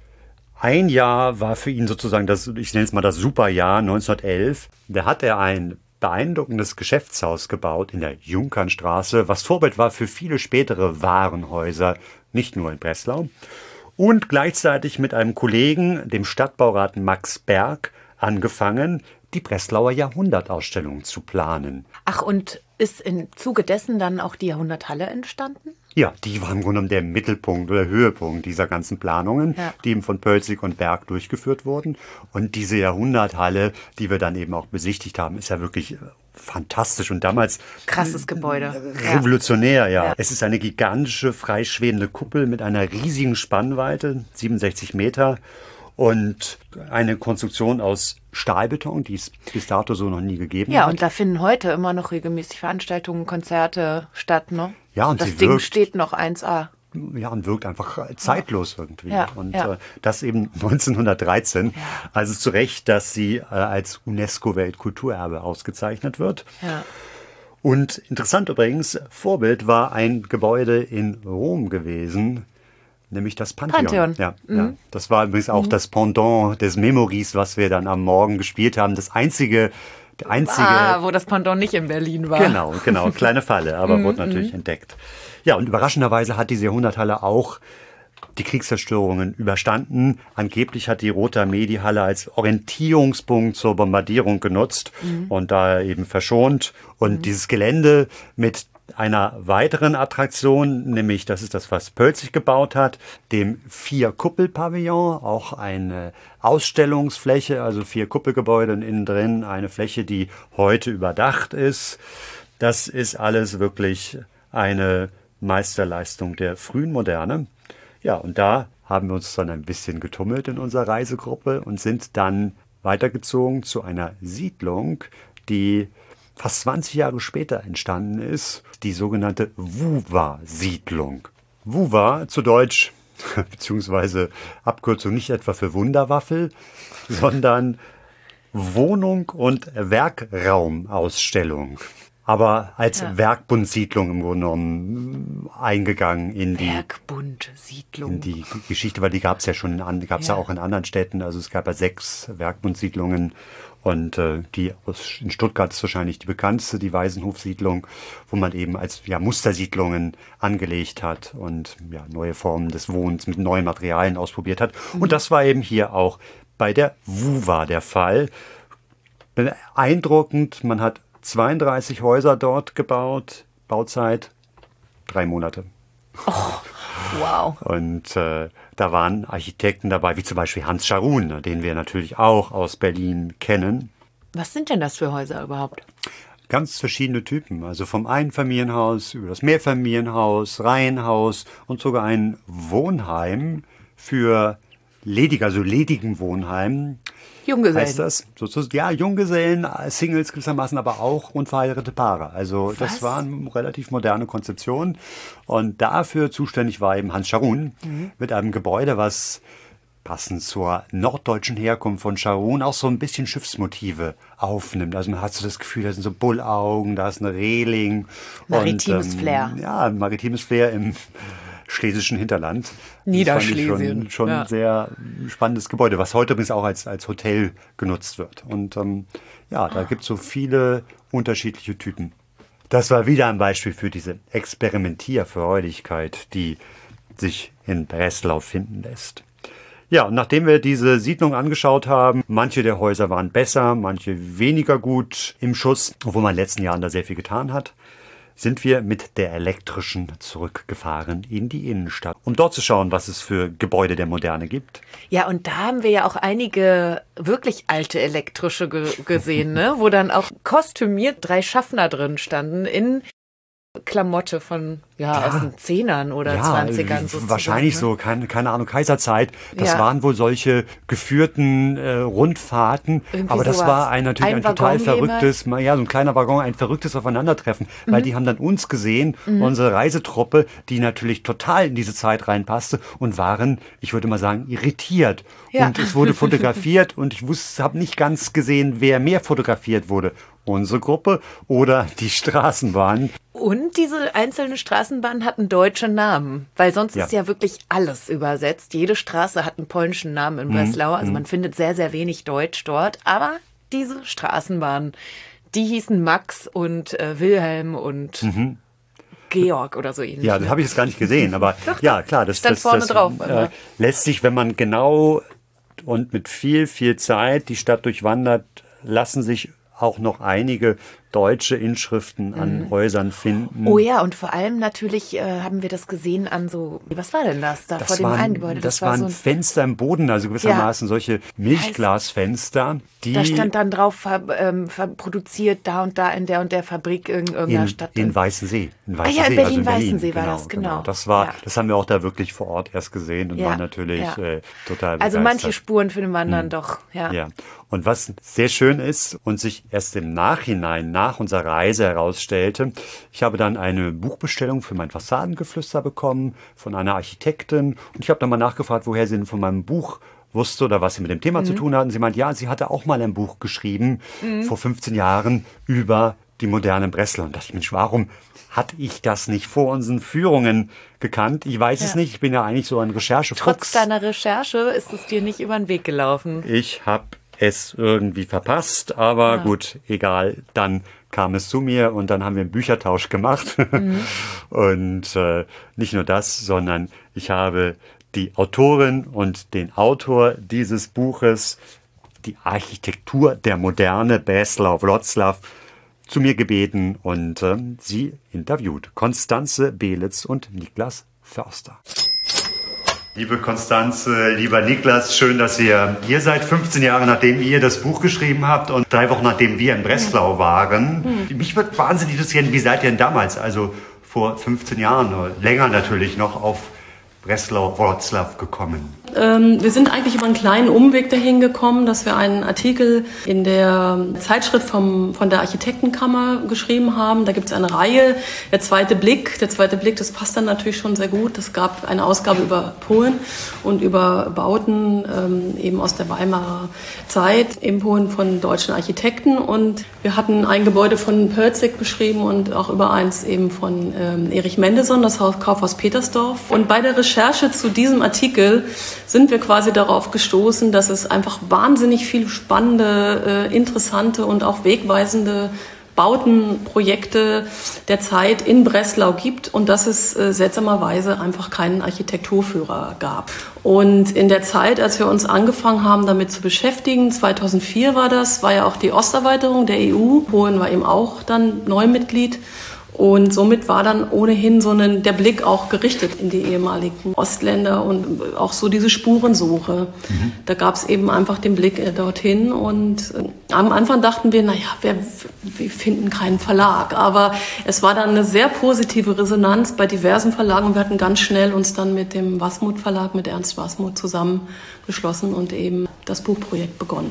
Ein Jahr war für ihn sozusagen das, ich nenne es mal das Superjahr, neunzehnhundertelf. Da hat er ein beeindruckendes Geschäftshaus gebaut in der Junkernstraße, was Vorbild war für viele spätere Warenhäuser, nicht nur in Breslau. Und gleichzeitig mit einem Kollegen, dem Stadtbaurat Max Berg, angefangen, die Breslauer Jahrhundertausstellung zu planen. Ach, und ist im Zuge dessen dann auch die Jahrhunderthalle entstanden? Ja, die war im Grunde genommen der Mittelpunkt oder Höhepunkt dieser ganzen Planungen, ja. die eben von Pölzig und Berg durchgeführt wurden. Und diese Jahrhunderthalle, die wir dann eben auch besichtigt haben, ist ja wirklich fantastisch und damals krasses Gebäude. Revolutionär, ja. ja. Es ist eine gigantische, freischwebende Kuppel mit einer riesigen Spannweite, siebenundsechzig Meter. Und eine Konstruktion aus Stahlbeton, die es bis dato so noch nie gegeben ja, hat. Ja, und da finden heute immer noch regelmäßig Veranstaltungen, Konzerte statt, ne? Ja, und das sie Ding wirkt, steht noch eins A. Ja, und wirkt einfach zeitlos ja. irgendwie. Ja, und ja. Äh, das eben neunzehnhundertdreizehn. Ja. Also zu Recht, dass sie äh, als UNESCO-Weltkulturerbe ausgezeichnet wird. Ja. Und interessant übrigens, Vorbild war ein Gebäude in Rom gewesen, nämlich das Pantheon. Pantheon. Ja, mhm. ja. Das war übrigens auch mhm. das Pendant des Memories, was wir dann am Morgen gespielt haben. Das einzige, der einzige. Ah, wo das Pendant nicht in Berlin war. Genau, genau. Kleine Falle, aber wurde natürlich entdeckt. Ja, und überraschenderweise hat diese Jahrhunderthalle auch die Kriegszerstörungen überstanden. Angeblich hat die Rote Armee die Halle als Orientierungspunkt zur Bombardierung genutzt mhm. und da eben verschont. Und mhm. dieses Gelände mit einer weiteren Attraktion, nämlich das ist das, was Pölzig gebaut hat, dem Vier-Kuppel-Pavillon, auch eine Ausstellungsfläche, also vier Kuppelgebäude innen drin, eine Fläche, die heute überdacht ist. Das ist alles wirklich eine Meisterleistung der frühen Moderne. Ja, und da haben wir uns dann ein bisschen getummelt in unserer Reisegruppe und sind dann weitergezogen zu einer Siedlung, die fast zwanzig Jahre später entstanden ist, die sogenannte Wuwa-Siedlung. Wuwa, zu Deutsch, beziehungsweise Abkürzung nicht etwa für Wunderwaffel, sondern Wohnung- und Werkraumausstellung. Aber als Ja. Werkbundsiedlung im Grunde genommen eingegangen in die, Werkbundsiedlung. in die Geschichte, weil die gab es ja schon, in, gab es ja. Ja. ja auch in anderen Städten. Also es gab ja sechs Werkbundsiedlungen und äh, die aus, in Stuttgart ist wahrscheinlich die bekannteste, die Waisenhofsiedlung, wo man eben als ja, Mustersiedlungen angelegt hat und ja, neue Formen des Wohnens mit neuen Materialien ausprobiert hat. Mhm. Und das war eben hier auch bei der Wuwa der Fall. Beeindruckend, man hat zweiunddreißig Häuser dort gebaut, Bauzeit drei Monate. Oh, wow. Und äh, da waren Architekten dabei, wie zum Beispiel Hans Scharoun, den wir natürlich auch aus Berlin kennen. Was sind denn das für Häuser überhaupt? Ganz verschiedene Typen, also vom Einfamilienhaus über das Mehrfamilienhaus, Reihenhaus und sogar ein Wohnheim für ledig, also ledigen Wohnheim. Junggesellen. Heißt das? Sozusagen, ja, Junggesellen, Singles gewissermaßen, aber auch unverheiratete Paare. Also Was? das war eine relativ moderne Konzeption. Und dafür zuständig war eben Hans Scharoun mhm. mit einem Gebäude, was passend zur norddeutschen Herkunft von Scharoun auch so ein bisschen Schiffsmotive aufnimmt. Also man hat so das Gefühl, da sind so Bullaugen, da ist eine Reling. Maritimes und, ähm, Flair. Ja, maritimes Flair im schlesischen Hinterland. Niederschlesien. Das schon, schon ja. ein sehr spannendes Gebäude, was heute übrigens auch als, als Hotel genutzt wird. Und ähm, ja, da gibt es so viele unterschiedliche Typen. Das war wieder ein Beispiel für diese Experimentierfreudigkeit, die sich in Breslau finden lässt. Ja, und nachdem wir diese Siedlung angeschaut haben, manche der Häuser waren besser, manche weniger gut im Schuss, obwohl man in den letzten Jahren da sehr viel getan hat, sind wir mit der elektrischen zurückgefahren in die Innenstadt, um dort zu schauen, was es für Gebäude der Moderne gibt. Ja, und da haben wir ja auch einige wirklich alte elektrische ge- gesehen, ne? Wo dann auch kostümiert drei Schaffner drin standen in Klamotte von, ja, Ja. aus den Zehnern oder Ja, Zwanzigern sozusagen. wahrscheinlich ne? so, keine, keine Ahnung, Kaiserzeit. Das Ja. waren wohl solche geführten äh, Rundfahrten. Irgendwie aber das sowas. war ein natürlich ein, Ein total Waggon verrücktes, ja, so ein kleiner Waggon, ein verrücktes Aufeinandertreffen. Mhm. Weil die haben dann uns gesehen, mhm. unsere Reisetruppe, die natürlich total in diese Zeit reinpasste und waren, ich würde mal sagen, irritiert. Ja. Und es wurde fotografiert und ich wusste, habe nicht ganz gesehen, wer mehr fotografiert wurde. Unsere Gruppe oder die Straßenbahn. Und diese einzelnen Straßenbahnen hatten deutsche Namen, weil sonst Ja. ist ja wirklich alles übersetzt. Jede Straße hat einen polnischen Namen in Breslau, also man findet sehr, sehr wenig Deutsch dort. Aber diese Straßenbahnen, die hießen Max und äh, Wilhelm und mhm. Georg oder so ähnlich. Ja, das habe ich jetzt gar nicht gesehen, aber Doch, ja, klar, das, stand das, vorne das drauf, äh, aber- lässt sich, wenn man genau und mit viel, viel Zeit die Stadt durchwandert, lassen sich auch noch einige deutsche Inschriften an Mhm. Häusern finden. Oh ja, und vor allem natürlich äh, haben wir das gesehen an so, was war denn das da Das vor dem waren, einen Gebäude? das war waren so ein, Fenster im Boden, also gewissermaßen solche Milchglasfenster, die da stand dann drauf, ver, ähm, ver, produziert da und da in der und der Fabrik in irgendeiner in, Stadt. in Weißensee. In Ah ja, Weißensee, in also in Berlin-Weißensee Berlin. war das, genau. Das war, Ja. das haben wir auch da wirklich vor Ort erst gesehen und Ja, waren natürlich ja. äh, total Also begeistert. manche Spuren für den Wandern doch, ja. Ja, und was sehr schön ist und sich erst im Nachhinein, nach unserer Reise herausstellte, ich habe dann eine Buchbestellung für mein Fassadengeflüster bekommen von einer Architektin und ich habe dann mal nachgefragt, woher sie denn von meinem Buch wusste oder was sie mit dem Thema Mhm. zu tun hatten. Sie meint, ja, sie hatte auch mal ein Buch geschrieben vor fünfzehn Jahren über die moderne Breslau. Und dachte ich, Mensch, warum hatte ich das nicht vor unseren Führungen gekannt? Ich weiß es Ja. nicht, ich bin ja eigentlich so ein Recherchefuchs. Trotz deiner Recherche ist es dir nicht über den Weg gelaufen. Ich habe es irgendwie verpasst, aber Ja. gut, egal. Dann kam es zu mir und dann haben wir einen Büchertausch gemacht. Mhm. Und äh, nicht nur das, sondern ich habe die Autorin und den Autor dieses Buches, die Architektur der Moderne, Breslau Wrocław, zu mir gebeten und äh, sie interviewt. Konstanze Belitz und Niklas Förster. Liebe Konstanze, lieber Niklas, schön, dass ihr hier seid. fünfzehn Jahre nachdem ihr das Buch geschrieben habt und drei Wochen nachdem wir in Breslau waren. Mich würde wahnsinnig interessieren, wie seid ihr denn damals, also vor fünfzehn Jahren, oder länger natürlich noch, auf Breslau-Wroclaw gekommen? Ähm, wir sind eigentlich über einen kleinen Umweg dahin gekommen, dass wir einen Artikel in der Zeitschrift vom, von der Architektenkammer geschrieben haben. Da gibt es eine Reihe, der zweite Blick. Der zweite Blick, das passt dann natürlich schon sehr gut. Es gab eine Ausgabe über Polen und über Bauten ähm, eben aus der Weimarer Zeit in Polen von deutschen Architekten. Und wir hatten ein Gebäude von Pölzig beschrieben und auch über eins eben von ähm, Erich Mendelsohn, das Kaufhaus Petersdorf. Und bei der Recherche zu diesem Artikel sind wir quasi darauf gestoßen, dass es einfach wahnsinnig viele spannende, äh, interessante und auch wegweisende Bautenprojekte der Zeit in Breslau gibt und dass es äh, seltsamerweise einfach keinen Architekturführer gab. Und in der Zeit, als wir uns angefangen haben, damit zu beschäftigen, zweitausendvier war das, war ja auch die Osterweiterung der E U. Polen war eben auch dann Neumitglied. Und somit war dann ohnehin so ein, der Blick auch gerichtet in die ehemaligen Ostländer und auch so diese Spurensuche. Mhm. Da gab es eben einfach den Blick dorthin und äh, am Anfang dachten wir, naja, wir, wir finden keinen Verlag. Aber es war dann eine sehr positive Resonanz bei diversen Verlagen und wir hatten ganz schnell uns dann mit dem Wasmut Verlag, mit Ernst Wasmut zusammengeschlossen und eben das Buchprojekt begonnen.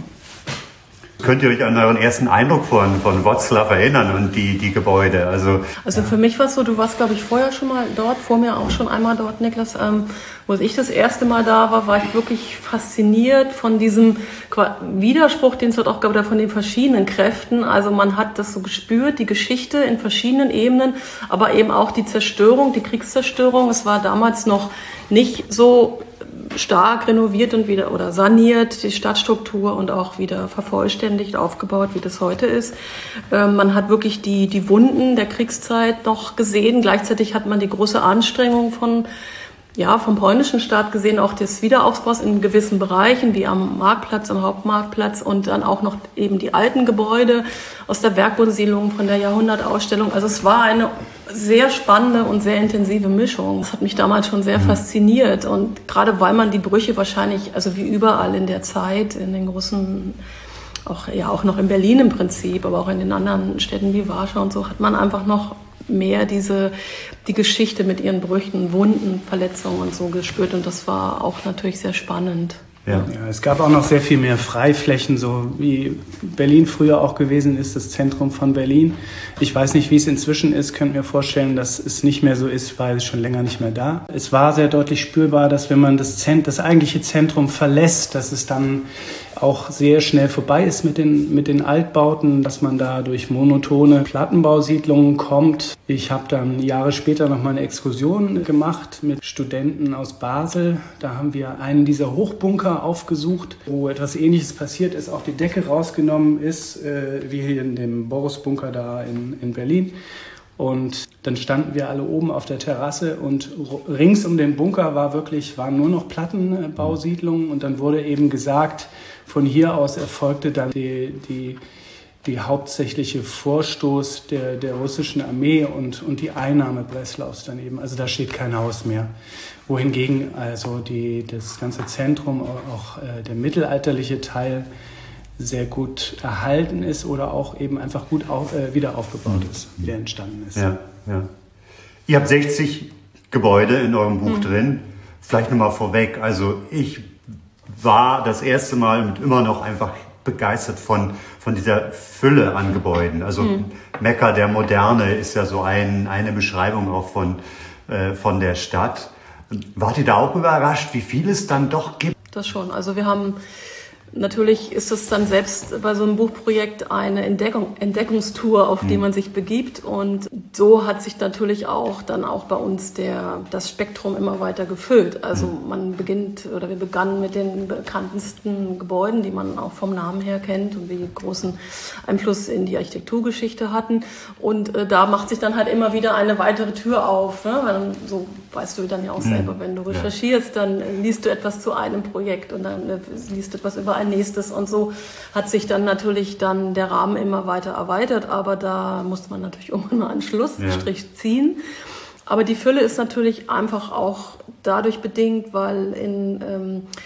Könnt ihr euch an euren ersten Eindruck von, von Wroclaw erinnern und die, die Gebäude? Also, also für mich war es so, du warst, glaube ich, vorher schon mal dort, vor mir auch schon einmal dort, Niklas. Ähm, wo ich das erste Mal da war, war ich wirklich fasziniert von diesem Widerspruch, den es dort auch gab, oder von den verschiedenen Kräften. Also man hat das so gespürt, die Geschichte in verschiedenen Ebenen, aber eben auch die Zerstörung, die Kriegszerstörung. Es war damals noch nicht so stark renoviert und wieder oder saniert, die Stadtstruktur und auch wieder vervollständigt, aufgebaut, wie das heute ist. Ähm, man hat wirklich die, die Wunden der Kriegszeit noch gesehen. Gleichzeitig hat man die große Anstrengung von, ja, vom polnischen Staat gesehen, auch des Wiederaufbaus in gewissen Bereichen, wie am Marktplatz, am Hauptmarktplatz und dann auch noch eben die alten Gebäude aus der Bergbodesiedlung von der Jahrhundertausstellung. Also es war eine sehr spannende und sehr intensive Mischung. Das hat mich damals schon sehr fasziniert und gerade weil man die Brüche wahrscheinlich, also wie überall in der Zeit, in den großen, auch, ja, auch noch in Berlin im Prinzip, aber auch in den anderen Städten wie Warschau und so, hat man einfach noch mehr diese, die Geschichte mit ihren Brüchen, Wunden, Verletzungen und so gespürt und das war auch natürlich sehr spannend. Ja. Ja, es gab auch noch sehr viel mehr Freiflächen, so wie Berlin früher auch gewesen ist, das Zentrum von Berlin. Ich weiß nicht, wie es inzwischen ist, könnt mir vorstellen, dass es nicht mehr so ist, weil es schon länger nicht mehr da. Es war sehr deutlich spürbar, dass wenn man das, Zent- das eigentliche Zentrum verlässt, dass es dann auch sehr schnell vorbei ist mit den, mit den Altbauten, dass man da durch monotone Plattenbausiedlungen kommt. Ich habe dann Jahre später noch mal eine Exkursion gemacht mit Studenten aus Basel. Da haben wir einen dieser Hochbunker aufgesucht, wo etwas Ähnliches passiert ist, auch die Decke rausgenommen ist, äh, wie hier in dem Boris-Bunker da in, in Berlin. Und dann standen wir alle oben auf der Terrasse und rings um den Bunker war wirklich, waren nur noch Plattenbausiedlungen und dann wurde eben gesagt, von hier aus erfolgte dann die, die, die hauptsächliche Vorstoß der, der russischen Armee und, und die Einnahme Breslaus dann eben. Also da steht kein Haus mehr. Wohingegen also die, das ganze Zentrum, auch äh, der mittelalterliche Teil, sehr gut erhalten ist oder auch eben einfach gut auf, äh, wieder aufgebaut ist, wieder entstanden ist. Ja, ja. Ihr habt sechzig Gebäude in eurem Buch mhm. drin. Vielleicht nochmal vorweg, also ich war das erste Mal und immer noch einfach begeistert von, von dieser Fülle an Gebäuden. Also mhm. Mekka der Moderne ist ja so ein, eine Beschreibung auch von, äh, von der Stadt. Wart ihr da auch überrascht, wie viel es dann doch gibt? Das schon. Also wir haben natürlich ist es dann selbst bei so einem Buchprojekt eine Entdeckung, Entdeckungstour, auf die man sich begibt. Und so hat sich natürlich auch dann auch bei uns der, das Spektrum immer weiter gefüllt. Also man beginnt oder wir begannen mit den bekanntesten Gebäuden, die man auch vom Namen her kennt und die großen Einfluss in die Architekturgeschichte hatten. Und äh, da macht sich dann halt immer wieder eine weitere Tür auf. Ne? Weil dann, so weißt du dann ja auch selber, wenn du recherchierst, dann liest du etwas zu einem Projekt und dann äh, liest du etwas über ein nächstes und so hat sich dann natürlich dann der Rahmen immer weiter erweitert, aber da muss man natürlich irgendwann mal einen Schlussstrich ja. ziehen. Aber die Fülle ist natürlich einfach auch dadurch bedingt, weil in ähm,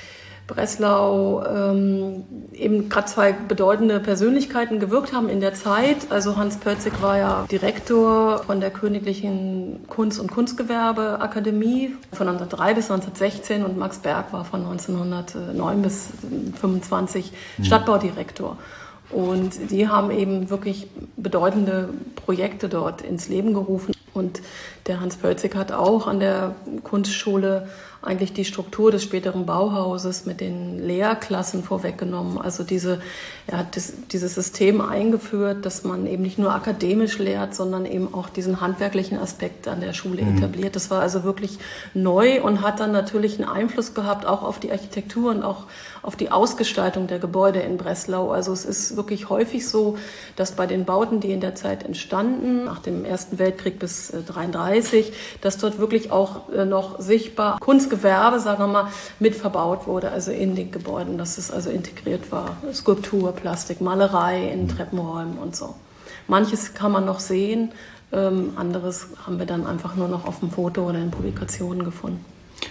Breslau ähm, eben gerade zwei bedeutende Persönlichkeiten gewirkt haben in der Zeit. Also Hans Pötzig war ja Direktor von der Königlichen Kunst- und Kunstgewerbeakademie von neunzehnhundertdrei bis neunzehnhundertsechzehn und Max Berg war von neunzehnhundertneun bis fünfundzwanzig Stadtbaudirektor. Und die haben eben wirklich bedeutende Projekte dort ins Leben gerufen. Und der Hans Pötzig hat auch an der Kunstschule eigentlich die Struktur des späteren Bauhauses mit den Lehrklassen vorweggenommen. Also diese, er hat das, dieses System eingeführt, dass man eben nicht nur akademisch lehrt, sondern eben auch diesen handwerklichen Aspekt an der Schule mhm. etabliert. Das war also wirklich neu und hat dann natürlich einen Einfluss gehabt auch auf die Architektur und auch auf die Ausgestaltung der Gebäude in Breslau. Also es ist wirklich häufig so, dass bei den Bauten, die in der Zeit entstanden, nach dem Ersten Weltkrieg bis neunzehnhundertdreiunddreißig, dass dort wirklich auch noch sichtbar Kunstgewerbe, sagen wir mal, mit verbaut wurde, also in den Gebäuden, dass es also integriert war. Skulptur, Plastik, Malerei in Treppenräumen und so. Manches kann man noch sehen, ähm, anderes haben wir dann einfach nur noch auf dem Foto oder in Publikationen gefunden.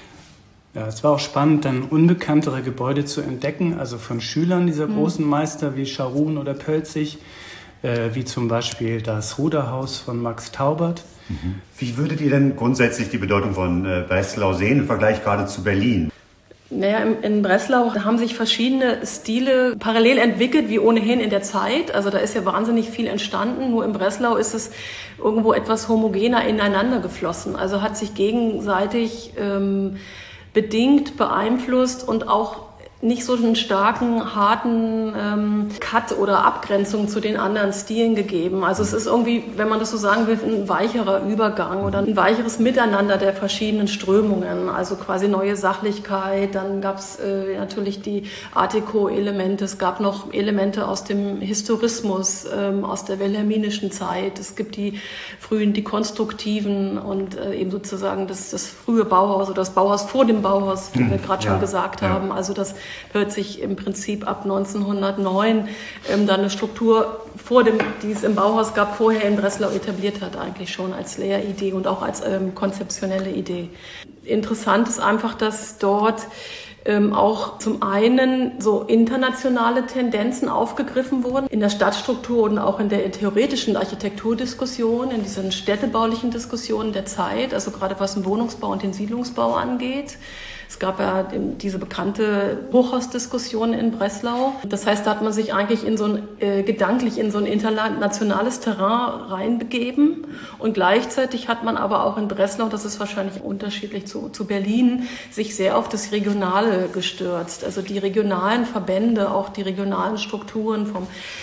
Ja, es war auch spannend, dann unbekanntere Gebäude zu entdecken, also von Schülern dieser mhm. großen Meister wie Scharun oder Pölzig, äh, wie zum Beispiel das Ruderhaus von Max Taubert. Mhm. Wie würdet ihr denn grundsätzlich die Bedeutung von äh, Breslau sehen im Vergleich gerade zu Berlin? Naja, in Breslau haben sich verschiedene Stile parallel entwickelt, wie ohnehin in der Zeit. Also da ist ja wahnsinnig viel entstanden. Nur in Breslau ist es irgendwo etwas homogener ineinander geflossen. Also hat sich gegenseitig ähm, bedingt, beeinflusst und auch nicht so einen starken, harten ähm, Cut oder Abgrenzung zu den anderen Stilen gegeben. Also es ist irgendwie, wenn man das so sagen will, ein weicherer Übergang oder ein weicheres Miteinander der verschiedenen Strömungen. Also quasi neue Sachlichkeit, dann gab es äh, natürlich die Art Deco-Elemente, es gab noch Elemente aus dem Historismus, ähm, aus der wilhelminischen Zeit. Es gibt die frühen, die konstruktiven und äh, eben sozusagen das, das frühe Bauhaus oder das Bauhaus vor dem Bauhaus, wie wir gerade schon ja, gesagt ja. haben. Also das hört sich im Prinzip ab neunzehnhundertneun ähm, dann eine Struktur vor dem, die es im Bauhaus gab, vorher in Breslau etabliert hat, eigentlich schon als Lehridee und auch als ähm, konzeptionelle Idee. Interessant ist einfach, dass dort ähm, auch zum einen so internationale Tendenzen aufgegriffen wurden in der Stadtstruktur und auch in der theoretischen Architekturdiskussion, in diesen städtebaulichen Diskussionen der Zeit, also gerade was den Wohnungsbau und den Siedlungsbau angeht. Es gab ja diese bekannte Hochhausdiskussion in Breslau. Das heißt, da hat man sich eigentlich in so ein, äh, gedanklich in so ein internationales Terrain reinbegeben. Und gleichzeitig hat man aber auch in Breslau, das ist wahrscheinlich unterschiedlich zu, zu Berlin, sich sehr auf das Regionale gestürzt. Also die regionalen Verbände, auch die regionalen Strukturen vom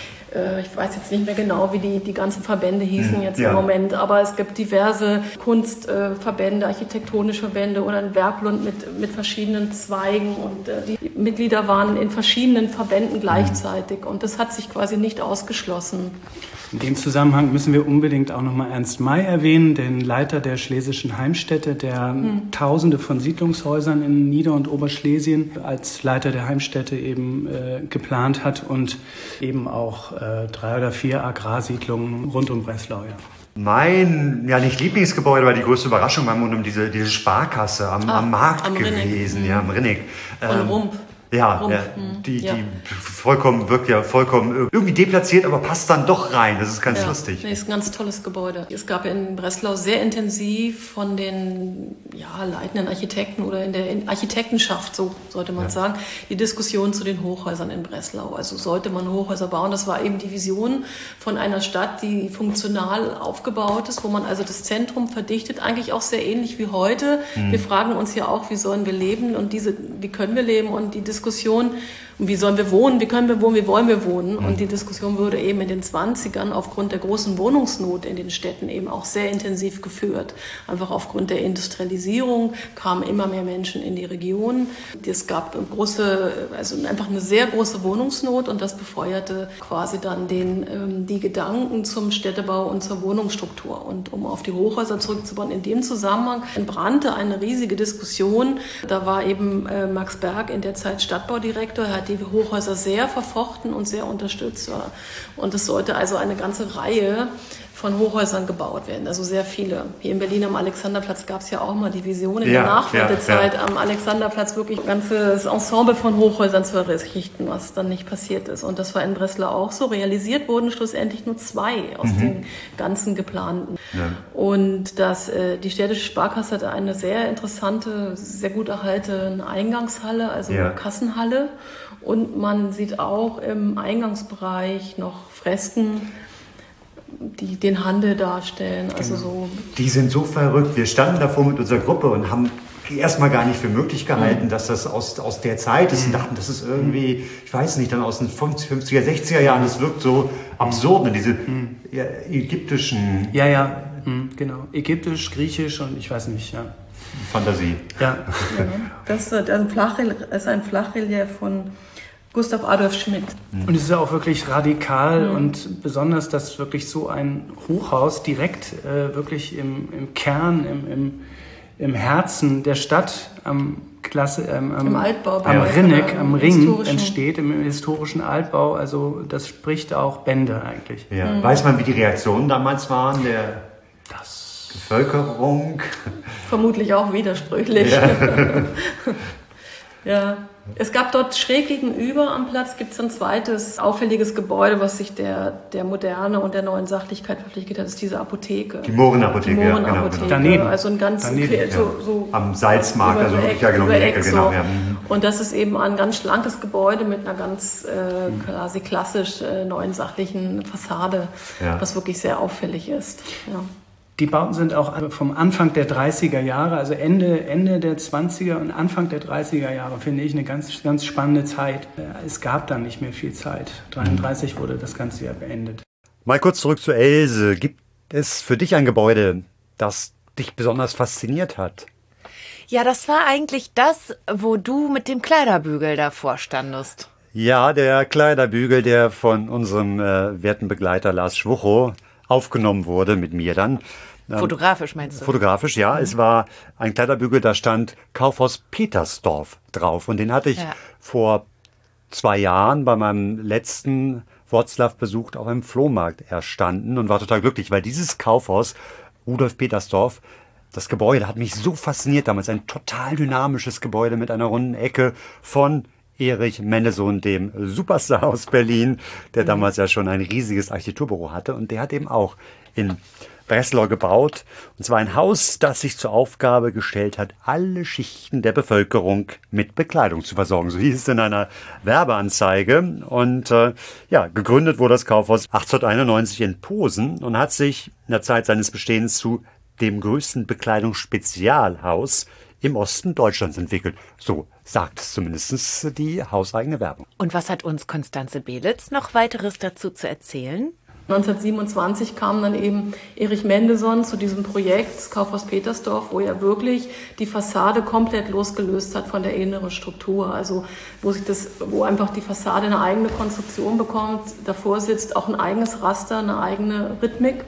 ich weiß jetzt nicht mehr genau, wie die, die ganzen Verbände hießen jetzt ja. im Moment, aber es gibt diverse Kunstverbände, architektonische Verbände oder ein Werklund mit, mit verschiedenen Zweigen und die Mitglieder waren in verschiedenen Verbänden gleichzeitig und das hat sich quasi nicht ausgeschlossen. In dem Zusammenhang müssen wir unbedingt auch nochmal Ernst May erwähnen, den Leiter der Schlesischen Heimstätte, der hm. Tausende von Siedlungshäusern in Nieder- und Oberschlesien als Leiter der Heimstätte eben äh, geplant hat und eben auch äh, drei oder vier Agrarsiedlungen rund um Breslau. Ja. Mein, ja nicht Lieblingsgebäude, aber die größte Überraschung war um diese, diese Sparkasse am, ah, am Markt am gewesen, Rinnig. ja, am Rinnig. Von ähm, Rump. Ja, ja, die, ja. die vollkommen, wirkt ja vollkommen irgendwie deplatziert, aber passt dann doch rein. Das ist ganz ja, lustig. Nee, ist ein ganz tolles Gebäude. Es gab in Breslau sehr intensiv von den ja, leitenden Architekten oder in der Architektenschaft, so sollte man ja. sagen, die Diskussion zu den Hochhäusern in Breslau. Also sollte man Hochhäuser bauen. Das war eben die Vision von einer Stadt, die funktional aufgebaut ist, wo man also das Zentrum verdichtet, eigentlich auch sehr ähnlich wie heute. Hm. Wir fragen uns ja auch, wie sollen wir leben und diese, wie können wir leben und die Diskussion, wie sollen wir wohnen, wie können wir wohnen, wie wollen wir wohnen. Und die Diskussion wurde eben in den zwanzigern aufgrund der großen Wohnungsnot in den Städten eben auch sehr intensiv geführt. Einfach aufgrund der Industrialisierung kamen immer mehr Menschen in die Region. Es gab große, also einfach eine sehr große Wohnungsnot und das befeuerte quasi dann den, die Gedanken zum Städtebau und zur Wohnungsstruktur. Und um auf die Hochhäuser zurückzubauen, in dem Zusammenhang entbrannte eine riesige Diskussion. Da war eben Max Berg in der Zeit Stadtbaudirektor, er hat die Hochhäuser sehr verfochten und sehr unterstützt. Und es sollte also eine ganze Reihe von Hochhäusern gebaut werden, also sehr viele. Hier in Berlin am Alexanderplatz gab es ja auch mal die Vision in ja, der Nachwendezeit, ja, ja. am Alexanderplatz wirklich ein ganzes Ensemble von Hochhäusern zu errichten, was dann nicht passiert ist. Und das war in Breslau auch so. Realisiert wurden schlussendlich nur zwei aus mhm. den ganzen geplanten. Ja. Und das, äh, die städtische Sparkasse hatte eine sehr interessante, sehr gut erhaltene Eingangshalle, also ja. Kassenhalle. Und man sieht auch im Eingangsbereich noch Fresken, die den Handel darstellen. Also genau. so. Die sind so verrückt. Wir standen davor mit unserer Gruppe und haben erstmal gar nicht für möglich gehalten, mhm. dass das aus, aus der Zeit ist und dachten, das ist irgendwie, ich weiß nicht, dann aus den fünfziger, sechziger Jahren, das wirkt so absurd, ne? Diese mhm. ja, ägyptischen... Ja, ja, mhm, genau. Ägyptisch, griechisch und ich weiß nicht, ja. Fantasie. Ja. ja. Das ist ein Flachrelief, ist ein Flachrelief von Gustav Adolf Schmidt. Und es ist ja auch wirklich radikal mhm. und besonders, dass wirklich so ein Hochhaus direkt äh, wirklich im, im Kern, im, im, im Herzen der Stadt am, Klasse, ähm, am, Im Altbau, am ja. Rinneck, am Ring historischen. entsteht, im historischen Altbau. Also das spricht auch Bände eigentlich. Ja. Mhm. Weiß man, wie die Reaktionen damals waren, der das Bevölkerung? Vermutlich auch widersprüchlich. Ja. ja. Es gab dort schräg gegenüber am Platz gibt es ein zweites auffälliges Gebäude, was sich der, der Moderne und der neuen Sachlichkeit verpflichtet hat, das ist diese Apotheke. Die Mohrenapotheke, Die Mohrenapotheke, ja, genau. Daneben. Also ein ganz Daneben, okay, so, ja. so am Salzmarkt, also wirklich ja genau um die Ecke, so. genau. Ja. Und das ist eben ein ganz schlankes Gebäude mit einer ganz äh, quasi klassisch äh, neuen sachlichen Fassade, ja. was wirklich sehr auffällig ist. Ja. Die Bauten sind auch vom Anfang der dreißiger Jahre, also Ende, Ende der zwanziger und Anfang der dreißiger Jahre, finde ich eine ganz, ganz spannende Zeit. Es gab dann nicht mehr viel Zeit. dreiunddreißig wurde das Ganze ja beendet. Mal kurz zurück zu Else. Gibt es für dich ein Gebäude, das dich besonders fasziniert hat? Ja, das war eigentlich das, wo du mit dem Kleiderbügel davor standest. Ja, der Kleiderbügel, der von unserem äh, werten Begleiter Lars Schwuchow aufgenommen wurde mit mir dann. Fotografisch meinst du? Fotografisch, ja. Mhm. Es war ein Kleiderbügel, da stand Kaufhaus Petersdorf drauf. Und den hatte ich ja. vor zwei Jahren bei meinem letzten Wroclaw-Besuch auf einem Flohmarkt erstanden und war total glücklich, weil dieses Kaufhaus, Rudolf Petersdorf, das Gebäude hat mich so fasziniert damals. Ein total dynamisches Gebäude mit einer runden Ecke von Erich Mendelsohn, dem Superstar aus Berlin, der mhm. damals ja schon ein riesiges Architekturbüro hatte. Und der hat eben auch in Breslau gebaut. Und zwar ein Haus, das sich zur Aufgabe gestellt hat, alle Schichten der Bevölkerung mit Bekleidung zu versorgen. So hieß es in einer Werbeanzeige. Und äh, ja, gegründet wurde das Kaufhaus achtzehnhunderteinundneunzig in Posen und hat sich in der Zeit seines Bestehens zu dem größten Bekleidungsspezialhaus im Osten Deutschlands entwickelt. So sagt es zumindest die hauseigene Werbung. Und was hat uns Constanze Belitz noch weiteres dazu zu erzählen? neunzehnhundertsiebenundzwanzig kam dann eben Erich Mendelsohn zu diesem Projekt, das Kaufhaus Petersdorf, wo er wirklich die Fassade komplett losgelöst hat von der inneren Struktur. Also wo sich das, wo einfach die Fassade eine eigene Konstruktion bekommt, davor sitzt auch ein eigenes Raster, eine eigene Rhythmik.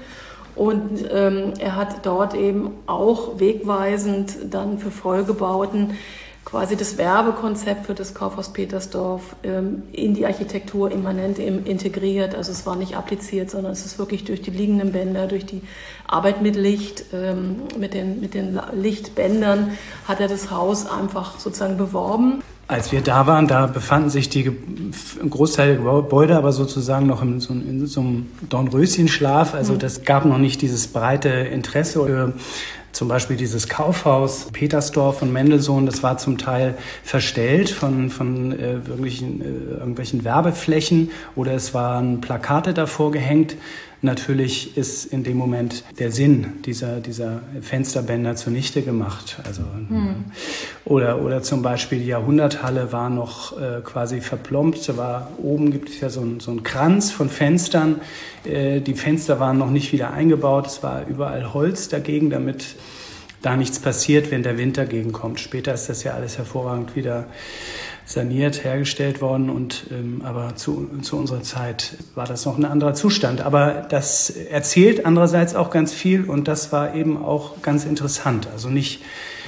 Und ähm, er hat dort eben auch wegweisend dann für Folgebauten quasi das Werbekonzept für das Kaufhaus Petersdorf ähm, in die Architektur immanent integriert. Also es war nicht appliziert, sondern es ist wirklich durch die liegenden Bänder, durch die Arbeit mit Licht, ähm, mit den, mit den Lichtbändern hat er das Haus einfach sozusagen beworben. Als wir da waren, da befanden sich die, ein Großteil der Gebäude aber sozusagen noch in so, in so einem Dornröschenschlaf. Also das gab noch nicht dieses breite Interesse für zum Beispiel dieses Kaufhaus Petersdorf von Mendelsohn. Das war zum Teil verstellt von, von äh, wirklichen, äh, irgendwelchen Werbeflächen oder es waren Plakate davor gehängt. Natürlich ist in dem Moment der Sinn dieser, dieser Fensterbänder zunichte gemacht. Also, hm. oder, oder zum Beispiel die Jahrhunderthalle war noch äh, quasi verplombt. Da war, oben gibt es ja so einen so einen Kranz von Fenstern. Äh, die Fenster waren noch nicht wieder eingebaut. Es war überall Holz dagegen, damit da nichts passiert, wenn der Wind dagegen kommt. Später ist das ja alles hervorragend wieder saniert, hergestellt worden. Und ähm, aber zu, zu unserer Zeit war das noch ein anderer Zustand. Aber das erzählt andererseits auch ganz viel und das war eben auch ganz interessant. Also nicht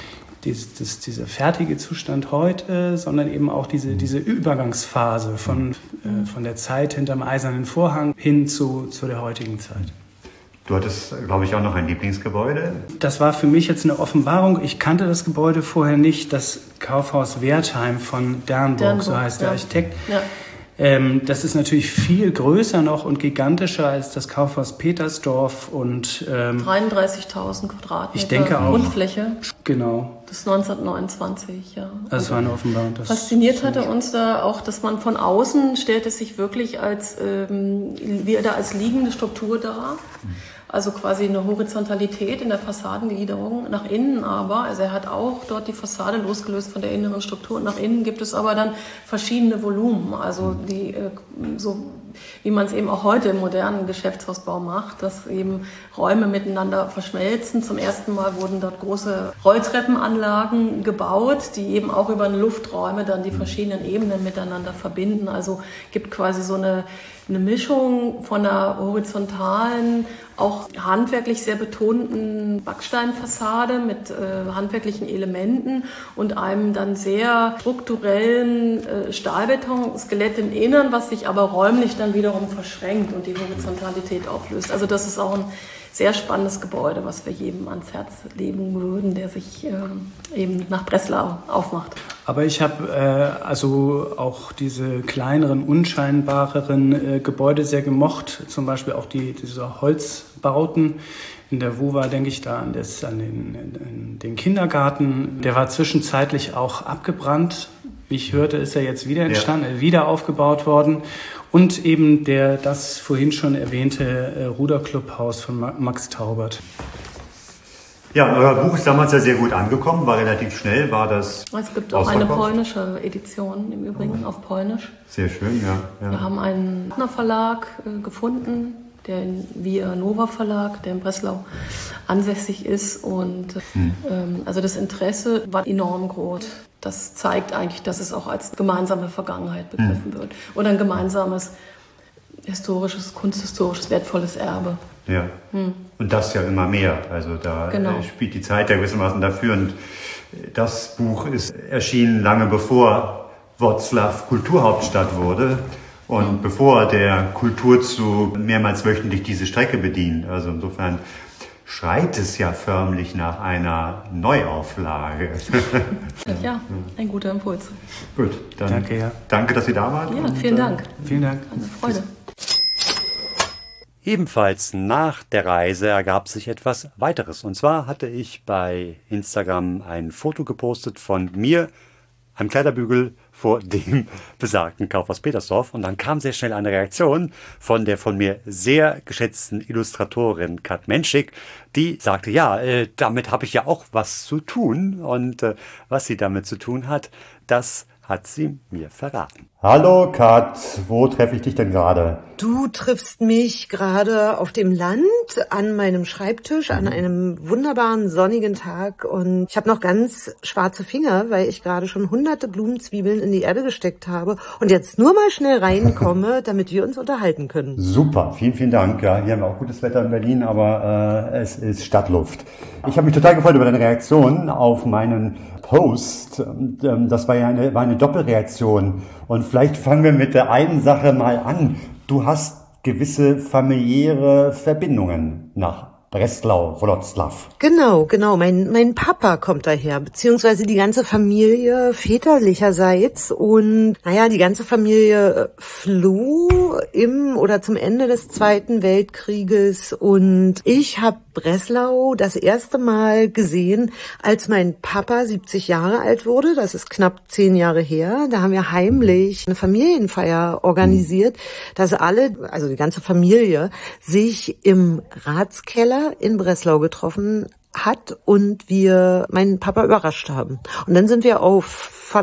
dies, das, dieser fertige Zustand heute, sondern eben auch diese, diese Übergangsphase von, äh, von der Zeit hinterm Eisernen Vorhang hin zu, zu der heutigen Zeit. Du hattest, glaube ich, auch noch ein Lieblingsgebäude. Das war für mich jetzt eine Offenbarung. Ich kannte das Gebäude vorher nicht, das Kaufhaus Wertheim von Dernburg, Dernburg, so heißt der ja. Architekt. Ja. Ähm, das ist natürlich viel größer noch und gigantischer als das Kaufhaus Petersdorf und ähm, dreiunddreißigtausend Quadratmeter ich denke auch. Grundfläche. Genau. Das ist neunzehnhundertneunundzwanzig, ja. Das war eine Offenbarung. Das Fasziniert hatte uns da auch, dass man von außen stellt es sich wirklich als, ähm, wie da als liegende Struktur dar. Also quasi eine Horizontalität in der Fassadengliederung nach innen aber. Also er hat auch dort die Fassade losgelöst von der inneren Struktur. Und nach innen gibt es aber dann verschiedene Volumen. Also die, äh, so wie man es eben auch heute im modernen Geschäftshausbau macht, dass eben Räume miteinander verschmelzen. Zum ersten Mal wurden dort große Rolltreppenanlagen gebaut, die eben auch über Lufträume dann die verschiedenen Ebenen miteinander verbinden. Also gibt quasi so eine eine Mischung von einer horizontalen, auch handwerklich sehr betonten Backsteinfassade mit äh, handwerklichen Elementen und einem dann sehr strukturellen äh, Stahlbeton-Skelett im Innern, was sich aber räumlich dann wiederum verschränkt und die Horizontalität auflöst. Also das ist auch ein sehr spannendes Gebäude, was wir jedem ans Herz legen würden, der sich ähm, eben nach Breslau aufmacht. Aber ich habe äh, also auch diese kleineren, unscheinbareren äh, Gebäude sehr gemocht, zum Beispiel auch die diese Holzbauten. In der WUWA denke ich da an, das, an den, an den Kindergarten. Der war zwischenzeitlich auch abgebrannt. Wie ich hörte, ist er jetzt wieder entstanden, ja. wieder aufgebaut worden. Und eben der das vorhin schon erwähnte äh, Ruderclubhaus von Ma- Max Taubert. Ja, euer Buch ist damals ja sehr gut angekommen, war relativ schnell, war das Es gibt auch eine polnische Edition im Übrigen, auf Polnisch. Sehr schön, ja. ja. Wir haben einen Partnerverlag äh, gefunden, der in Via Nova Verlag, der in Breslau ansässig ist. Und hm. ähm, also das Interesse war enorm groß. Das zeigt eigentlich, dass es auch als gemeinsame Vergangenheit begriffen hm. wird. Oder ein gemeinsames historisches, kunsthistorisches, wertvolles Erbe. Ja, hm. und das ja immer mehr. Also da genau. spielt die Zeit ja gewissermaßen dafür. Und das Buch ist erschienen lange bevor Wrocław Kulturhauptstadt wurde und hm. bevor der Kulturzug mehrmals wöchentlich diese Strecke bedient. Also insofern schreit es ja förmlich nach einer Neuauflage. Ja, ein guter Impuls. Gut, dann danke, ja. danke, dass Sie da waren. Ja, vielen Dank. Vielen Dank. Eine Freude. Ebenfalls nach der Reise ergab sich etwas weiteres. Und zwar hatte ich bei Instagram ein Foto gepostet von mir, einem Kleiderbügel vor dem besagten Kaufhaus Petersdorf. Und dann kam sehr schnell eine Reaktion von der von mir sehr geschätzten Illustratorin Kat Menschik, die sagte, ja, äh, damit habe ich ja auch was zu tun. Und äh, was sie damit zu tun hat, das hat sie mir verraten. Hallo Kat, wo treffe ich dich denn gerade? Du triffst mich gerade auf dem Land an meinem Schreibtisch an einem wunderbaren sonnigen Tag und ich habe noch ganz schwarze Finger, weil ich gerade schon hunderte Blumenzwiebeln in die Erde gesteckt habe und jetzt nur mal schnell reinkomme, damit wir uns unterhalten können. Super, vielen, vielen Dank. Ja, hier haben wir auch gutes Wetter in Berlin, aber äh, es ist Stadtluft. Ich habe mich total gefreut über deine Reaktion auf meinen Post. Das war ja eine, war eine Doppelreaktion. Und vielleicht fangen wir mit der einen Sache mal an. Du hast gewisse familiäre Verbindungen nach Breslau, Wrocław. Genau, genau. Mein, mein Papa kommt daher, beziehungsweise die ganze Familie väterlicherseits. Und naja, die ganze Familie floh im oder zum Ende des Zweiten Weltkrieges. Und ich habe Breslau das erste Mal gesehen, als mein Papa siebzig Jahre alt wurde. Das ist knapp zehn Jahre her. Da haben wir heimlich eine Familienfeier organisiert, dass alle, also die ganze Familie, sich im Ratskeller in Breslau getroffen hat und wir meinen Papa überrascht haben. Und dann sind wir auf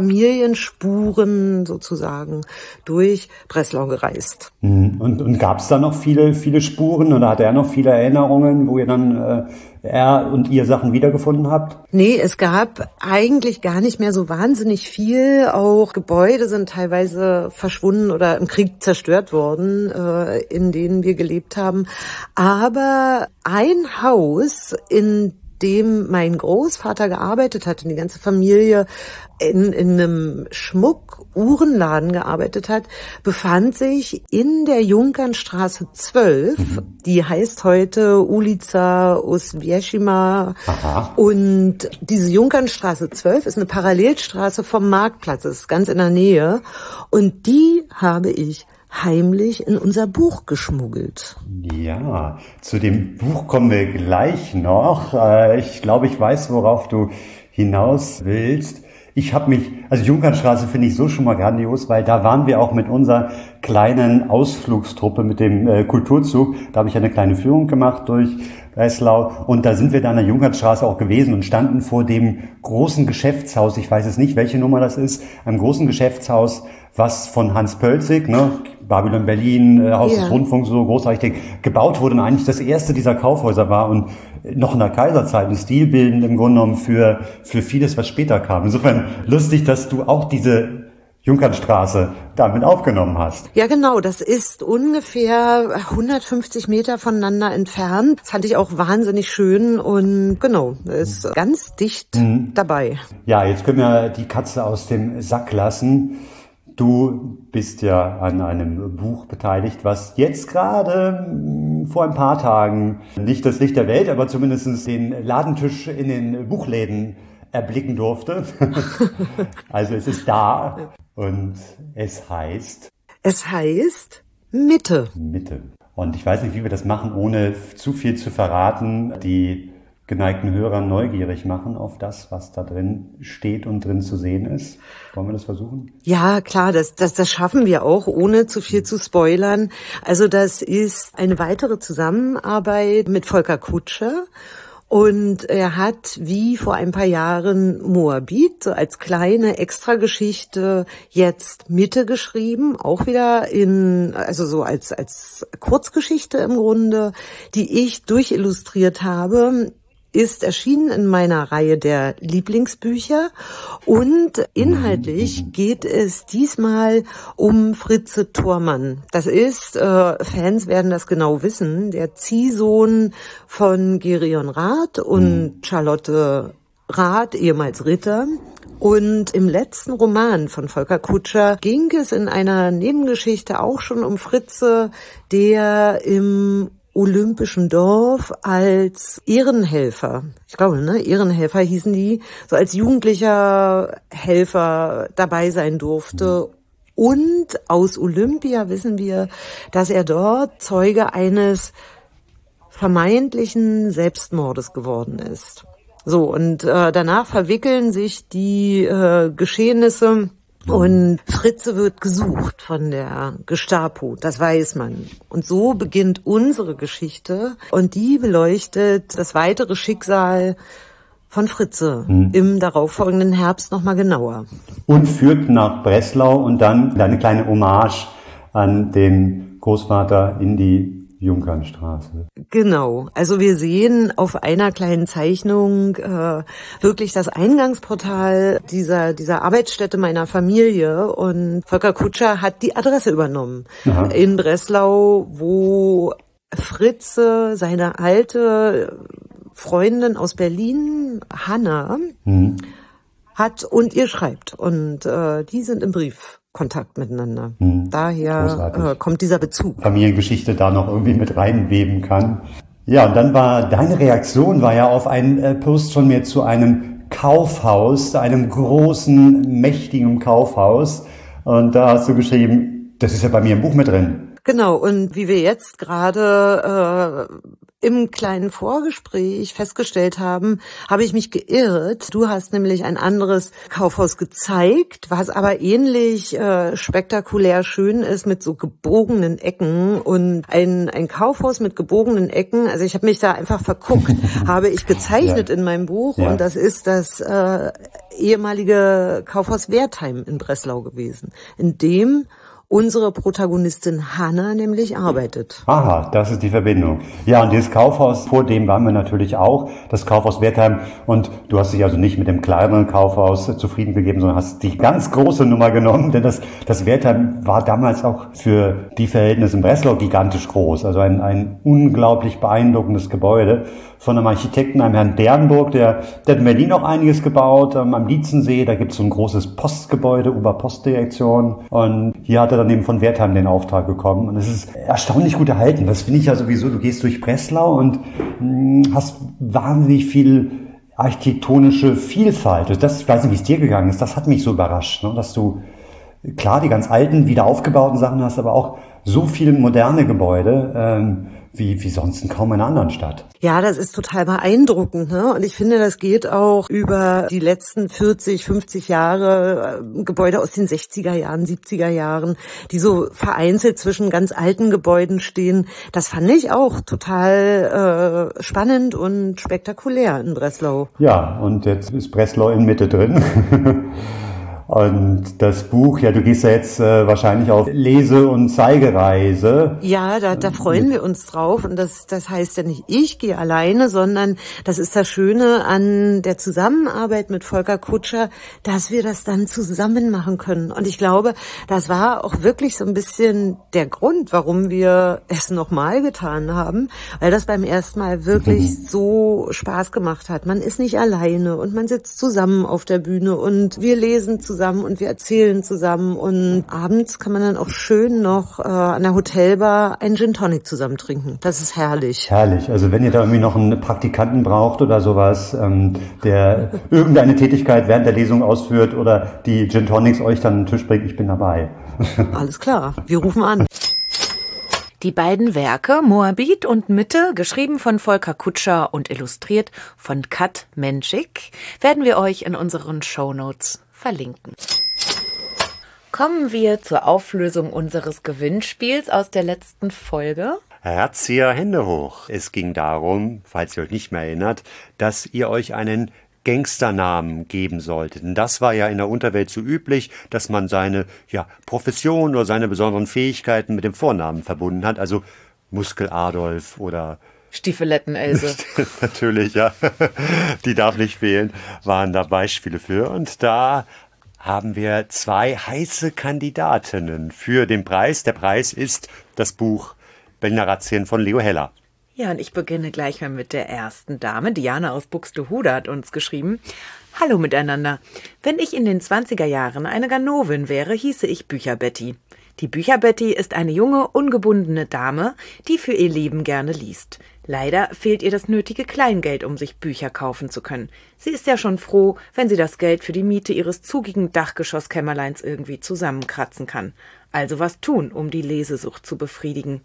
Familienspuren sozusagen durch Breslau gereist. Und, und gab es da noch viele, viele Spuren oder hat er noch viele Erinnerungen, wo ihr dann äh, er und ihr Sachen wiedergefunden habt? Nee, es gab eigentlich gar nicht mehr so wahnsinnig viel. Auch Gebäude sind teilweise verschwunden oder im Krieg zerstört worden, äh, in denen wir gelebt haben. Aber ein Haus, in dem mein Großvater gearbeitet hat und die ganze Familie in, in einem Schmuck-Uhrenladen gearbeitet hat, befand sich in der Junkernstraße zwölf. Mhm. Die heißt heute Ulica Oswiecima. Aha. Und diese Junkernstraße zwölf ist eine Parallelstraße vom Marktplatz. Das ist ganz in der Nähe. Und die habe ich heimlich in unser Buch geschmuggelt. Ja, zu dem Buch kommen wir gleich noch. Ich glaube, ich weiß, worauf du hinaus willst. Ich habe mich, also Junkernstraße finde ich so schon mal grandios, weil da waren wir auch mit unserer kleinen Ausflugstruppe, mit dem äh, Kulturzug. Da habe ich eine kleine Führung gemacht durch Breslau und da sind wir dann an der Junkernstraße auch gewesen und standen vor dem großen Geschäftshaus, ich weiß es nicht, welche Nummer das ist, einem großen Geschäftshaus, was von Hans Pölzig, ne, Babylon Berlin, äh, Haus yeah. des Rundfunks, so großartig gebaut wurde und eigentlich das erste dieser Kaufhäuser war und noch in der Kaiserzeit ein Stilbildend im Grunde genommen für, für vieles, was später kam. Insofern lustig, dass du auch diese Junkernstraße damit aufgenommen hast. Ja, genau. Das ist ungefähr hundertfünfzig Meter voneinander entfernt. Das fand ich auch wahnsinnig schön und genau, ist ganz dicht mhm. dabei. Ja, jetzt können wir die Katze aus dem Sack lassen. Du bist ja an einem Buch beteiligt, was jetzt gerade vor ein paar Tagen nicht das Licht der Welt, aber zumindest den Ladentisch in den Buchläden erblicken durfte. Also es ist da und es heißt... Es heißt Mitte. Mitte. Und ich weiß nicht, wie wir das machen, ohne zu viel zu verraten. Die geneigten Hörer neugierig machen auf das, was da drin steht und drin zu sehen ist. Wollen wir das versuchen? Ja, klar, das, das, das schaffen wir auch, ohne zu viel zu spoilern. Also das ist eine weitere Zusammenarbeit mit Volker Kutscher. Und er hat, wie vor ein paar Jahren, Moabit so als kleine Extrageschichte jetzt Mitte geschrieben, auch wieder in, also so als, als Kurzgeschichte im Grunde, die ich durchillustriert habe. Ist erschienen in meiner Reihe der Lieblingsbücher und inhaltlich geht es diesmal um Fritze Thormann. Das ist, äh, Fans werden das genau wissen, der Ziehsohn von Gerion Rath und Charlotte Rath, ehemals Ritter. Und im letzten Roman von Volker Kutscher ging es in einer Nebengeschichte auch schon um Fritze, der im Olympischen Dorf als Ehrenhelfer, ich glaube, ne, Ehrenhelfer hießen die, so als jugendlicher Helfer dabei sein durfte. Und aus Olympia wissen wir, dass er dort Zeuge eines vermeintlichen Selbstmordes geworden ist. So, und äh, danach verwickeln sich die äh, Geschehnisse. Und Fritze wird gesucht von der Gestapo, das weiß man. Und so beginnt unsere Geschichte und die beleuchtet das weitere Schicksal von Fritze hm. im darauffolgenden Herbst nochmal genauer. Und führt nach Breslau und dann eine kleine Hommage an den Großvater in die Junkernstraße. Genau. Also wir sehen auf einer kleinen Zeichnung äh, wirklich das Eingangsportal dieser dieser Arbeitsstätte meiner Familie und Volker Kutscher hat die Adresse übernommen. Aha. In Breslau, wo Fritze, seine alte Freundin aus Berlin, Hanna, mhm. hat und ihr schreibt. Und äh, die sind im Briefkontakt miteinander. Hm, Daher äh, kommt dieser Bezug. Familiengeschichte da noch irgendwie mit reinweben kann. Ja, und dann war deine Reaktion war ja auf einen äh, Post von mir zu einem Kaufhaus, einem großen, mächtigen Kaufhaus. Und da hast du geschrieben, das ist ja bei mir im Buch mit drin. Genau, und wie wir jetzt gerade äh, im kleinen Vorgespräch festgestellt haben, habe ich mich geirrt. Du hast nämlich ein anderes Kaufhaus gezeigt, was aber ähnlich äh, spektakulär schön ist mit so gebogenen Ecken und ein ein Kaufhaus mit gebogenen Ecken. Also ich habe mich da einfach verguckt, habe ich gezeichnet ja. in meinem Buch ja. und das ist das äh, ehemalige Kaufhaus Wertheim in Breslau gewesen, in dem unsere Protagonistin Hannah nämlich arbeitet. Aha, das ist die Verbindung. Ja, und dieses Kaufhaus, vor dem waren wir natürlich auch, das Kaufhaus Wertheim. Und du hast dich also nicht mit dem kleineren Kaufhaus zufrieden gegeben, sondern hast die ganz große Nummer genommen, denn das, das Wertheim war damals auch für die Verhältnisse in Breslau gigantisch groß. Also ein, ein unglaublich beeindruckendes Gebäude von einem Architekten, einem Herrn Bernburg, der, der hat in Berlin auch einiges gebaut, ähm, am Lietzensee, da gibt es so ein großes Postgebäude, Oberpostdirektion, und hier hat er dann eben von Wertheim den Auftrag bekommen, und es ist erstaunlich gut erhalten. Das finde ich ja sowieso, du gehst durch Breslau und mh, hast wahnsinnig viel architektonische Vielfalt. Das, ich weiß nicht, wie es dir gegangen ist, das hat mich so überrascht, ne? Dass du klar die ganz alten, wieder aufgebauten Sachen hast, aber auch so viele moderne Gebäude, ähm, wie, wie sonst in kaum einer anderen Stadt. Ja, das ist total beeindruckend, ne? Und ich finde, das geht auch über die letzten vierzig, fünfzig Jahre, äh, Gebäude aus den sechziger Jahren, siebziger Jahren, die so vereinzelt zwischen ganz alten Gebäuden stehen. Das fand ich auch total äh, spannend und spektakulär in Breslau. Ja, und jetzt ist Breslau in Mitte drin. Und das Buch, ja, du gehst ja jetzt äh, wahrscheinlich auf Lese- und Zeigereise. Ja, da, da freuen wir uns drauf. Und das, das heißt ja nicht, ich gehe alleine, sondern das ist das Schöne an der Zusammenarbeit mit Volker Kutscher, dass wir das dann zusammen machen können. Und ich glaube, das war auch wirklich so ein bisschen der Grund, warum wir es nochmal getan haben, weil das beim ersten Mal wirklich mhm. so Spaß gemacht hat. Man ist nicht alleine und man sitzt zusammen auf der Bühne und wir lesen zusammen. zusammen und wir erzählen zusammen, und abends kann man dann auch schön noch äh, an der Hotelbar einen Gin Tonic zusammen trinken. Das ist herrlich. Herrlich. Also wenn ihr da irgendwie noch einen Praktikanten braucht oder sowas, ähm, der irgendeine Tätigkeit während der Lesung ausführt oder die Gin Tonics euch dann an den Tisch bringt, ich bin dabei. Alles klar, wir rufen an. Die beiden Werke, Moabit und Mitte, geschrieben von Volker Kutscher und illustriert von Kat Menschik, werden wir euch in unseren Shownotes verlinken. Kommen wir zur Auflösung unseres Gewinnspiels aus der letzten Folge. Herzia, Hände hoch. Es ging darum, falls ihr euch nicht mehr erinnert, dass ihr euch einen Gangsternamen geben solltet. Und das war ja in der Unterwelt so üblich, dass man seine ja, Profession oder seine besonderen Fähigkeiten mit dem Vornamen verbunden hat. Also Muskel Adolf oder Stiefeletten-Else. Natürlich, ja. Die darf nicht fehlen, waren da Beispiele für. Und da haben wir zwei heiße Kandidatinnen für den Preis. Der Preis ist das Buch Berliner Razzien von Leo Heller. Ja, und ich beginne gleich mal mit der ersten Dame. Diana aus Buxtehude hat uns geschrieben: Hallo miteinander. Wenn ich in den zwanziger Jahren eine Ganovin wäre, hieße ich Bücherbetty. Die Bücherbetty ist eine junge, ungebundene Dame, die für ihr Leben gerne liest. Leider fehlt ihr das nötige Kleingeld, um sich Bücher kaufen zu können. Sie ist ja schon froh, wenn sie das Geld für die Miete ihres zugigen Dachgeschosskämmerleins irgendwie zusammenkratzen kann. Also was tun, um die Lesesucht zu befriedigen?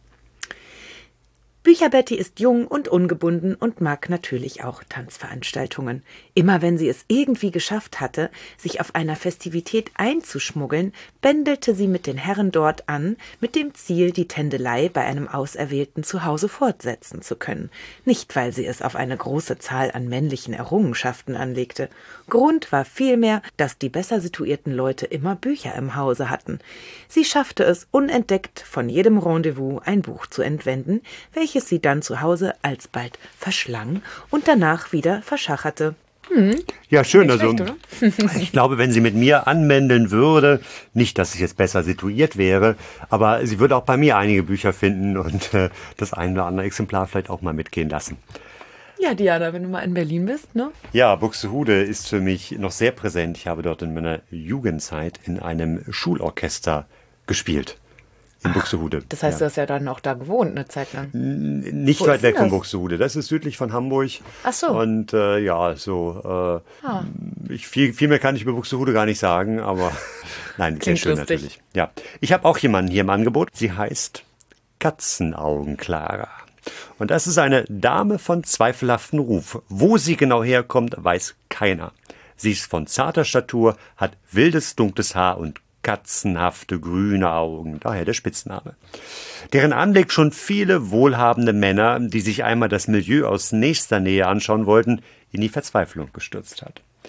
Bücherbetty ist jung und ungebunden und mag natürlich auch Tanzveranstaltungen. Immer wenn sie es irgendwie geschafft hatte, sich auf einer Festivität einzuschmuggeln, bändelte sie mit den Herren dort an, mit dem Ziel, die Tändelei bei einem auserwählten Zuhause fortsetzen zu können. Nicht, weil sie es auf eine große Zahl an männlichen Errungenschaften anlegte. Grund war vielmehr, dass die besser situierten Leute immer Bücher im Hause hatten. Sie schaffte es, unentdeckt von jedem Rendezvous ein Buch zu entwenden, welches sie dann zu Hause alsbald verschlang und danach wieder verschacherte. Hm. Ja, schön. Nicht Also schlecht, ich glaube, wenn sie mit mir anmändeln würde, nicht, dass ich jetzt besser situiert wäre, aber sie würde auch bei mir einige Bücher finden und äh, das ein oder andere Exemplar vielleicht auch mal mitgehen lassen. Ja, Diana, wenn du mal in Berlin bist, ne? Ja, Buxtehude ist für mich noch sehr präsent. Ich habe dort in meiner Jugendzeit in einem Schulorchester gespielt. In Buxtehude. Das heißt, ja. du hast ja dann auch da gewohnt eine Zeit lang. Nicht Wo weit ist weg denn von das? Buxtehude. Das ist südlich von Hamburg. Ach so. Und äh, ja, so äh, Ah. ich, viel, viel mehr kann ich über Buxtehude gar nicht sagen, aber nein, sehr Klingt schön lustig. natürlich. Ja, ich habe auch jemanden hier im Angebot. Sie heißt Katzenaugen-Clara. Und das ist eine Dame von zweifelhaftem Ruf. Wo sie genau herkommt, weiß keiner. Sie ist von zarter Statur, hat wildes, dunkles Haar und katzenhafte grüne Augen, daher der Spitzname. Deren Anblick schon viele wohlhabende Männer, die sich einmal das Milieu aus nächster Nähe anschauen wollten, in die Verzweiflung gestürzt hat.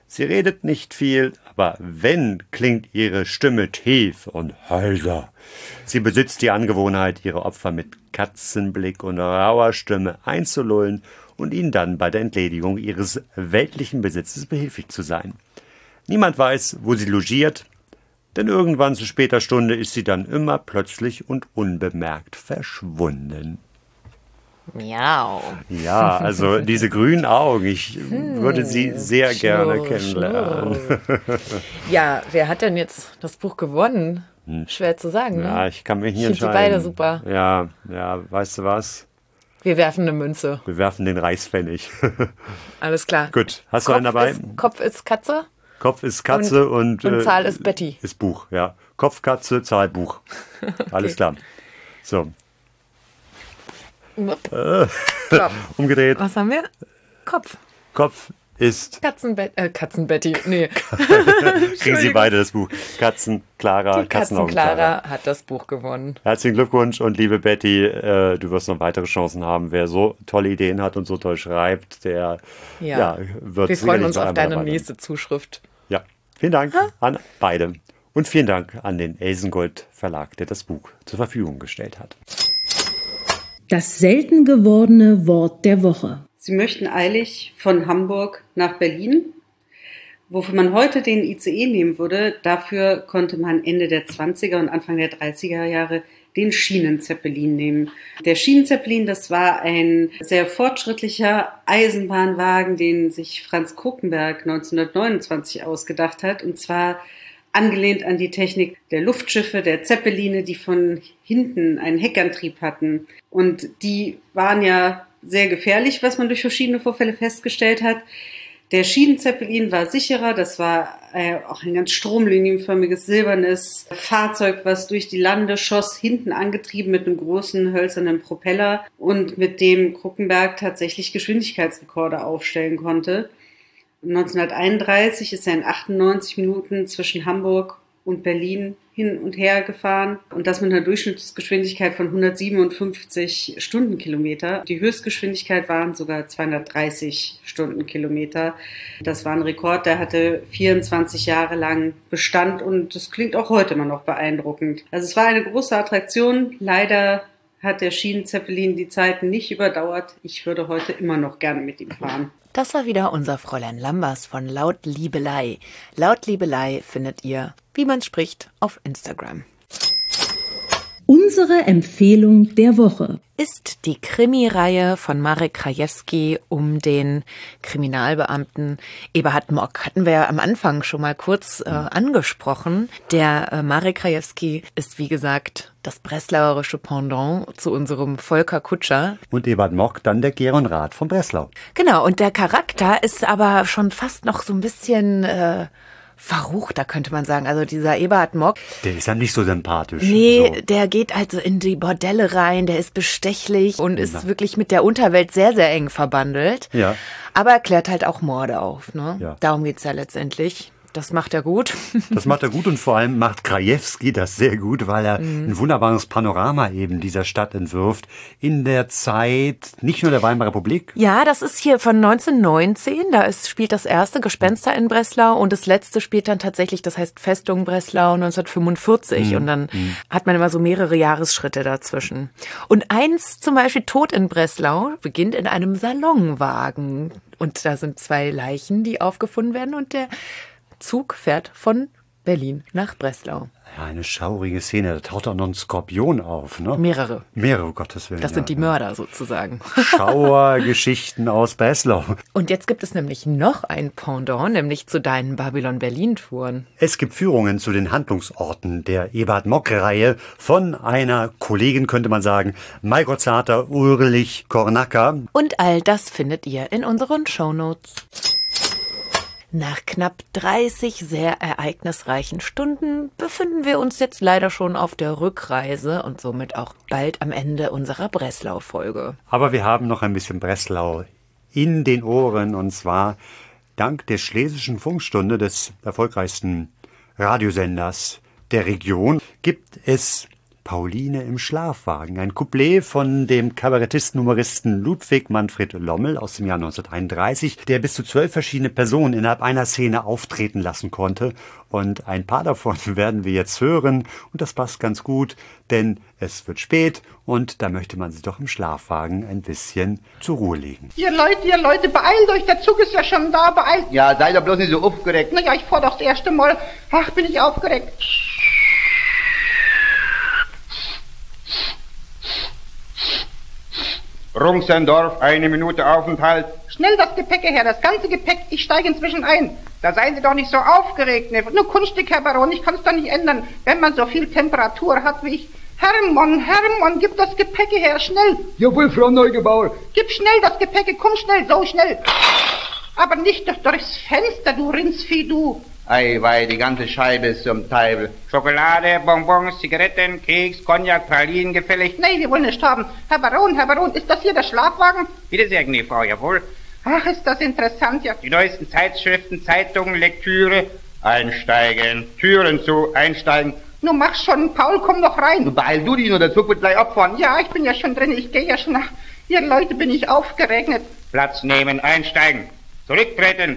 Sie redet nicht viel, aber wenn, klingt ihre Stimme tief und heiser. Sie besitzt die Angewohnheit, ihre Opfer mit Katzenblick und rauer Stimme einzulullen und ihnen dann bei der Entledigung ihres weltlichen Besitzes behilflich zu sein. Niemand weiß, wo sie logiert, denn irgendwann zu später Stunde ist sie dann immer plötzlich und unbemerkt verschwunden. Miau. Ja, also diese grünen Augen, ich würde sie sehr gerne Schnurr, kennenlernen. schnurr. Ja, wer hat denn jetzt das Buch gewonnen? Schwer zu sagen, ne? Ja, ich kann mich nicht Ich finde die entscheiden. beide super. Ja, ja, weißt du was? Wir werfen eine Münze. Wir werfen den Reichspfennig. Alles klar. Gut, hast du Kopf einen dabei? Ist, Kopf ist Katze Kopf ist Katze und, und äh, Zahl ist Betty. Ist Buch, ja. Kopf, Katze, Zahl, Buch. Alles klar. So, Kopf. umgedreht. Was haben wir? Kopf. Kopf ist, Katzenbett, äh, Katzenbetty. Nee. kriegen Sie beide das Buch. Katzen, Clara, Die Katzenaugen, Clara. Katzenklara hat das Buch gewonnen. Herzlichen Glückwunsch und liebe Betty, äh, du wirst noch weitere Chancen haben. Wer so tolle Ideen hat und so toll schreibt, der Ja. ja, wird Wir freuen sicherlich uns noch auf einmal deine dabei sein. nächste Zuschrift. Ja, vielen Dank an beide. Und vielen Dank an den Elsengold Verlag, der das Buch zur Verfügung gestellt hat. Das selten gewordene Wort der Woche. Sie möchten eilig von Hamburg nach Berlin. Wofür man heute den I C E nehmen würde, dafür konnte man Ende der zwanziger und Anfang der dreißiger Jahre den Schienenzeppelin nehmen. Der Schienenzeppelin, das war ein sehr fortschrittlicher Eisenbahnwagen, den sich Franz Kruckenberg neunzehnhundertneunundzwanzig ausgedacht hat, und zwar angelehnt an die Technik der Luftschiffe, der Zeppeline, die von hinten einen Heckantrieb hatten. Und die waren ja sehr gefährlich, was man durch verschiedene Vorfälle festgestellt hat. Der Schienenzeppelin war sicherer, das war äh, auch ein ganz stromlinienförmiges silbernes Fahrzeug, was durch die Lande schoss, hinten angetrieben mit einem großen hölzernen Propeller und mit dem Kruckenberg tatsächlich Geschwindigkeitsrekorde aufstellen konnte. neunzehnhunderteinunddreißig ist er in achtundneunzig Minuten zwischen Hamburg und Berlin hin und her gefahren und das mit einer Durchschnittsgeschwindigkeit von hundertsiebenundfünfzig Stundenkilometer. Die Höchstgeschwindigkeit waren sogar zweihundertdreißig Stundenkilometer. Das war ein Rekord, der hatte vierundzwanzig Jahre lang Bestand und das klingt auch heute immer noch beeindruckend. Also es war eine große Attraktion. Leider hat der Schienenzeppelin die Zeiten nicht überdauert. Ich würde heute immer noch gerne mit ihm fahren. Das war wieder unser Fräulein Lambers von Lautliebelei. Lautliebelei findet ihr, wie man spricht, auf Instagram. Unsere Empfehlung der Woche ist die Krimi-Reihe von Marek Krajewski um den Kriminalbeamten Eberhard Mock. Hatten wir ja am Anfang schon mal kurz äh, angesprochen. Der äh, Marek Krajewski ist, wie gesagt, das breslauerische Pendant zu unserem Volker Kutscher. Und Eberhard Mock dann der Geron Rath von Breslau. Genau, und der Charakter ist aber schon fast noch so ein bisschen Äh, verruchter, könnte man sagen. Also dieser Eberhard Mock. Der ist ja nicht so sympathisch. Nee, so. Der geht also in die Bordelle rein, der ist bestechlich und ist Na. wirklich mit der Unterwelt sehr, sehr eng verbandelt. Ja. Aber er klärt halt auch Morde auf. Ne? Ja. Darum geht's ja letztendlich. Das macht er gut. Das macht er gut und vor allem macht Krajewski das sehr gut, weil er mhm. ein wunderbares Panorama eben dieser Stadt entwirft. In der Zeit, nicht nur der Weimarer Republik. Ja, das ist hier von neunzehnhundertneunzehn. Da ist, spielt das erste Gespenster in Breslau und das letzte spielt dann tatsächlich, das heißt Festung Breslau neunzehnhundertfünfundvierzig. Mhm. Und dann mhm. hat man immer so mehrere Jahresschritte dazwischen. Und eins zum Beispiel, Tod in Breslau, beginnt in einem Salonwagen. Und da sind zwei Leichen, die aufgefunden werden und der Zug fährt von Berlin nach Breslau. Ja, eine schaurige Szene. Da taucht auch noch ein Skorpion auf, ne? Mehrere. Mehrere, um Gottes Willen. Das sind ja, die Mörder sozusagen. Schauergeschichten aus Breslau. Und jetzt gibt es nämlich noch ein Pendant, nämlich zu deinen Babylon-Berlin-Touren. Es gibt Führungen zu den Handlungsorten der Eberhard Mock-Reihe von einer Kollegin, könnte man sagen, Maiko Zater, Ulrich Kornacker. Und all das findet ihr in unseren Shownotes. Nach knapp dreißig sehr ereignisreichen Stunden befinden wir uns jetzt leider schon auf der Rückreise und somit auch bald am Ende unserer Breslau-Folge. Aber wir haben noch ein bisschen Breslau in den Ohren und zwar dank der Schlesischen Funkstunde, des erfolgreichsten Radiosenders der Region, gibt es Pauline im Schlafwagen. Ein Couplet von dem Kabarettisten-Humoristen Ludwig Manfred Lommel aus dem Jahr neunzehnhunderteinunddreißig, der bis zu zwölf verschiedene Personen innerhalb einer Szene auftreten lassen konnte. Und ein paar davon werden wir jetzt hören. Und das passt ganz gut, denn es wird spät und da möchte man sich doch im Schlafwagen ein bisschen zur Ruhe legen. Ihr Leute, ihr Leute, beeilt euch, der Zug ist ja schon da, beeilt. Ja, sei doch bloß nicht so aufgeregt. Naja, ich fahr doch das erste Mal. Ach, bin ich aufgeregt. Rungsendorf, eine Minute Aufenthalt. Schnell das Gepäck her, das ganze Gepäck, ich steige inzwischen ein. Da seien Sie doch nicht so aufgeregt, ne? Nur Kunststück, Herr Baron, ich kann es doch nicht ändern, wenn man so viel Temperatur hat wie ich. Hermann, Hermann, gib das Gepäck her, schnell. Jawohl, Frau Neugebauer. Gib schnell das Gepäck, komm schnell, so schnell. Aber nicht durch, durchs Fenster, du Rindsvieh, du. Ei, wei, die ganze Scheibe ist zum Teufel. Schokolade, Bonbons, Zigaretten, Keks, Cognac, Pralinen gefällig. Nein, wir wollen nicht haben. Herr Baron, Herr Baron, ist das hier der Schlafwagen? Bitte sehr, gnädige Frau, jawohl. Ach, ist das interessant, ja. Die neuesten Zeitschriften, Zeitungen, Lektüre. Einsteigen, Türen zu, einsteigen. Nun mach schon, Paul, komm doch rein. Du beeil du dich, nur der Zug wird gleich abfahren. Ja, ich bin ja schon drin, ich gehe ja schon nach. Ihr Leute, bin ich aufgeregnet. Platz nehmen, einsteigen. Zurücktreten.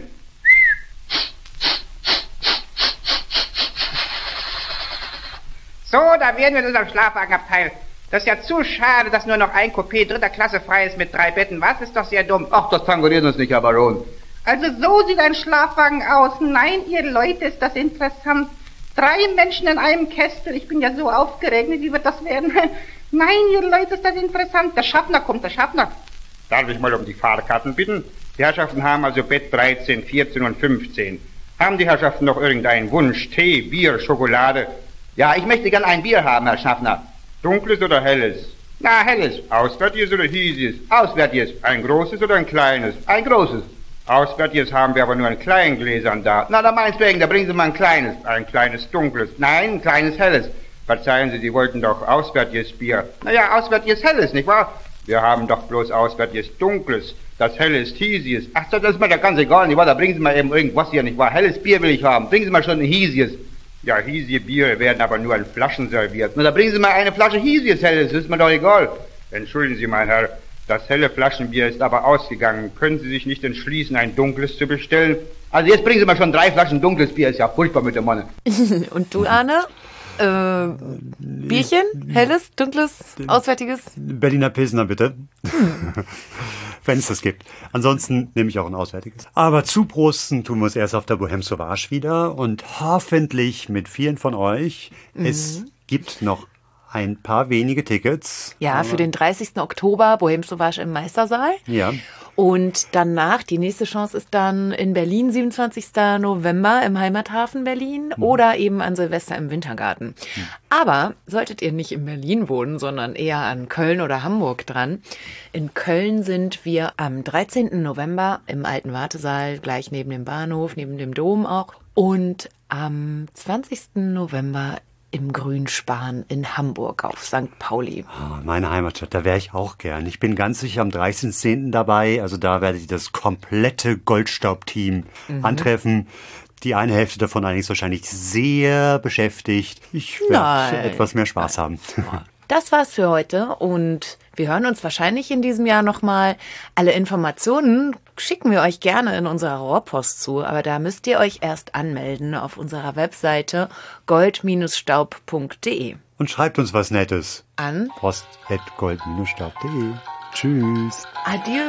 So, da wären wir in unserem Schlafwagenabteil. Das ist ja zu schade, dass nur noch ein Coupé dritter Klasse frei ist mit drei Betten. Was? Ist doch sehr dumm. Ach, das tangoriert uns nicht, Herr Baron. Also so sieht ein Schlafwagen aus. Nein, ihr Leute, ist das interessant. Drei Menschen in einem Kästel. Ich bin ja so aufgeregt. Wie wird das werden? Nein, ihr Leute, ist das interessant. Der Schaffner kommt, der Schaffner. Darf ich mal um die Fahrkarten bitten? Die Herrschaften haben also Bett dreizehn, vierzehn und fünfzehn. Haben die Herrschaften noch irgendeinen Wunsch? Tee, Bier, Schokolade? Ja, ich möchte gern ein Bier haben, Herr Schaffner. Dunkles oder helles? Na, helles. Auswärtiges oder hiesiges? Auswärtiges. Ein großes oder ein kleines? Ein großes. Auswärtiges haben wir aber nur in kleinen Gläsern da. Na, da meinetwegen, da bringen Sie mal ein kleines. Ein kleines dunkles? Nein, ein kleines helles. Verzeihen Sie, Sie wollten doch auswärtiges Bier. Naja, auswärtiges helles, nicht wahr? Wir haben doch bloß auswärtiges dunkles. Das helle ist hiesiges. Ach, das ist mir doch ganz egal, nicht wahr? Da bringen Sie mal eben irgendwas hier, nicht wahr? Helles Bier will ich haben. Bringen Sie mal schon ein hiesiges. Ja, hiesige Biere werden aber nur in Flaschen serviert. Na, da bringen Sie mal eine Flasche hiesiges helles, ist mir doch egal. Entschuldigen Sie, mein Herr, das helle Flaschenbier ist aber ausgegangen. Können Sie sich nicht entschließen, ein dunkles zu bestellen? Also jetzt bringen Sie mal schon drei Flaschen dunkles Bier, ist ja furchtbar mit dem Mann. Und du, Arne? Äh, Bierchen? Helles, dunkles, auswärtiges? Berliner Pilsner, bitte. Hm. Wenn es das gibt. Ansonsten nehme ich auch ein auswärtiges. Aber zuprosten tun wir es erst auf der Bohème Sauvage wieder und hoffentlich mit vielen von euch. Mhm. Es gibt noch ein paar wenige Tickets. Ja, für den dreißigsten Oktober Bohème Sauvage im Meistersaal. Ja. Und danach, die nächste Chance ist dann in Berlin, siebenundzwanzigsten November im Heimathafen Berlin mhm. oder eben an Silvester im Wintergarten. Mhm. Aber solltet ihr nicht in Berlin wohnen, sondern eher an Köln oder Hamburg dran. In Köln sind wir am dreizehnten November im alten Wartesaal, gleich neben dem Bahnhof, neben dem Dom auch. Und am zwanzigsten November im Grünspan in Hamburg auf Sankt Pauli. Oh, meine Heimatstadt, da wäre ich auch gern. Ich bin ganz sicher am dreißigsten zehnten dabei. Also da werde ich das komplette Goldstaub-Team mhm. antreffen. Die eine Hälfte davon allerdings wahrscheinlich sehr beschäftigt. Ich werde etwas mehr Spaß haben. Das war's für heute und wir hören uns wahrscheinlich in diesem Jahr nochmal. Alle Informationen schicken wir euch gerne in unserer Rohrpost zu, aber da müsst ihr euch erst anmelden auf unserer Webseite gold Staub punkt de. Und schreibt uns was Nettes. An post at gold Staub punkt de. Tschüss. Adieu.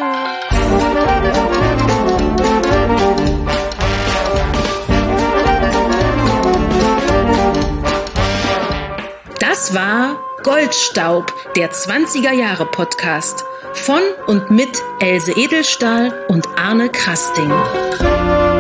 Das war Goldstaub, der zwanziger Jahre Podcast von und mit Else Edelstahl und Arne Krasting.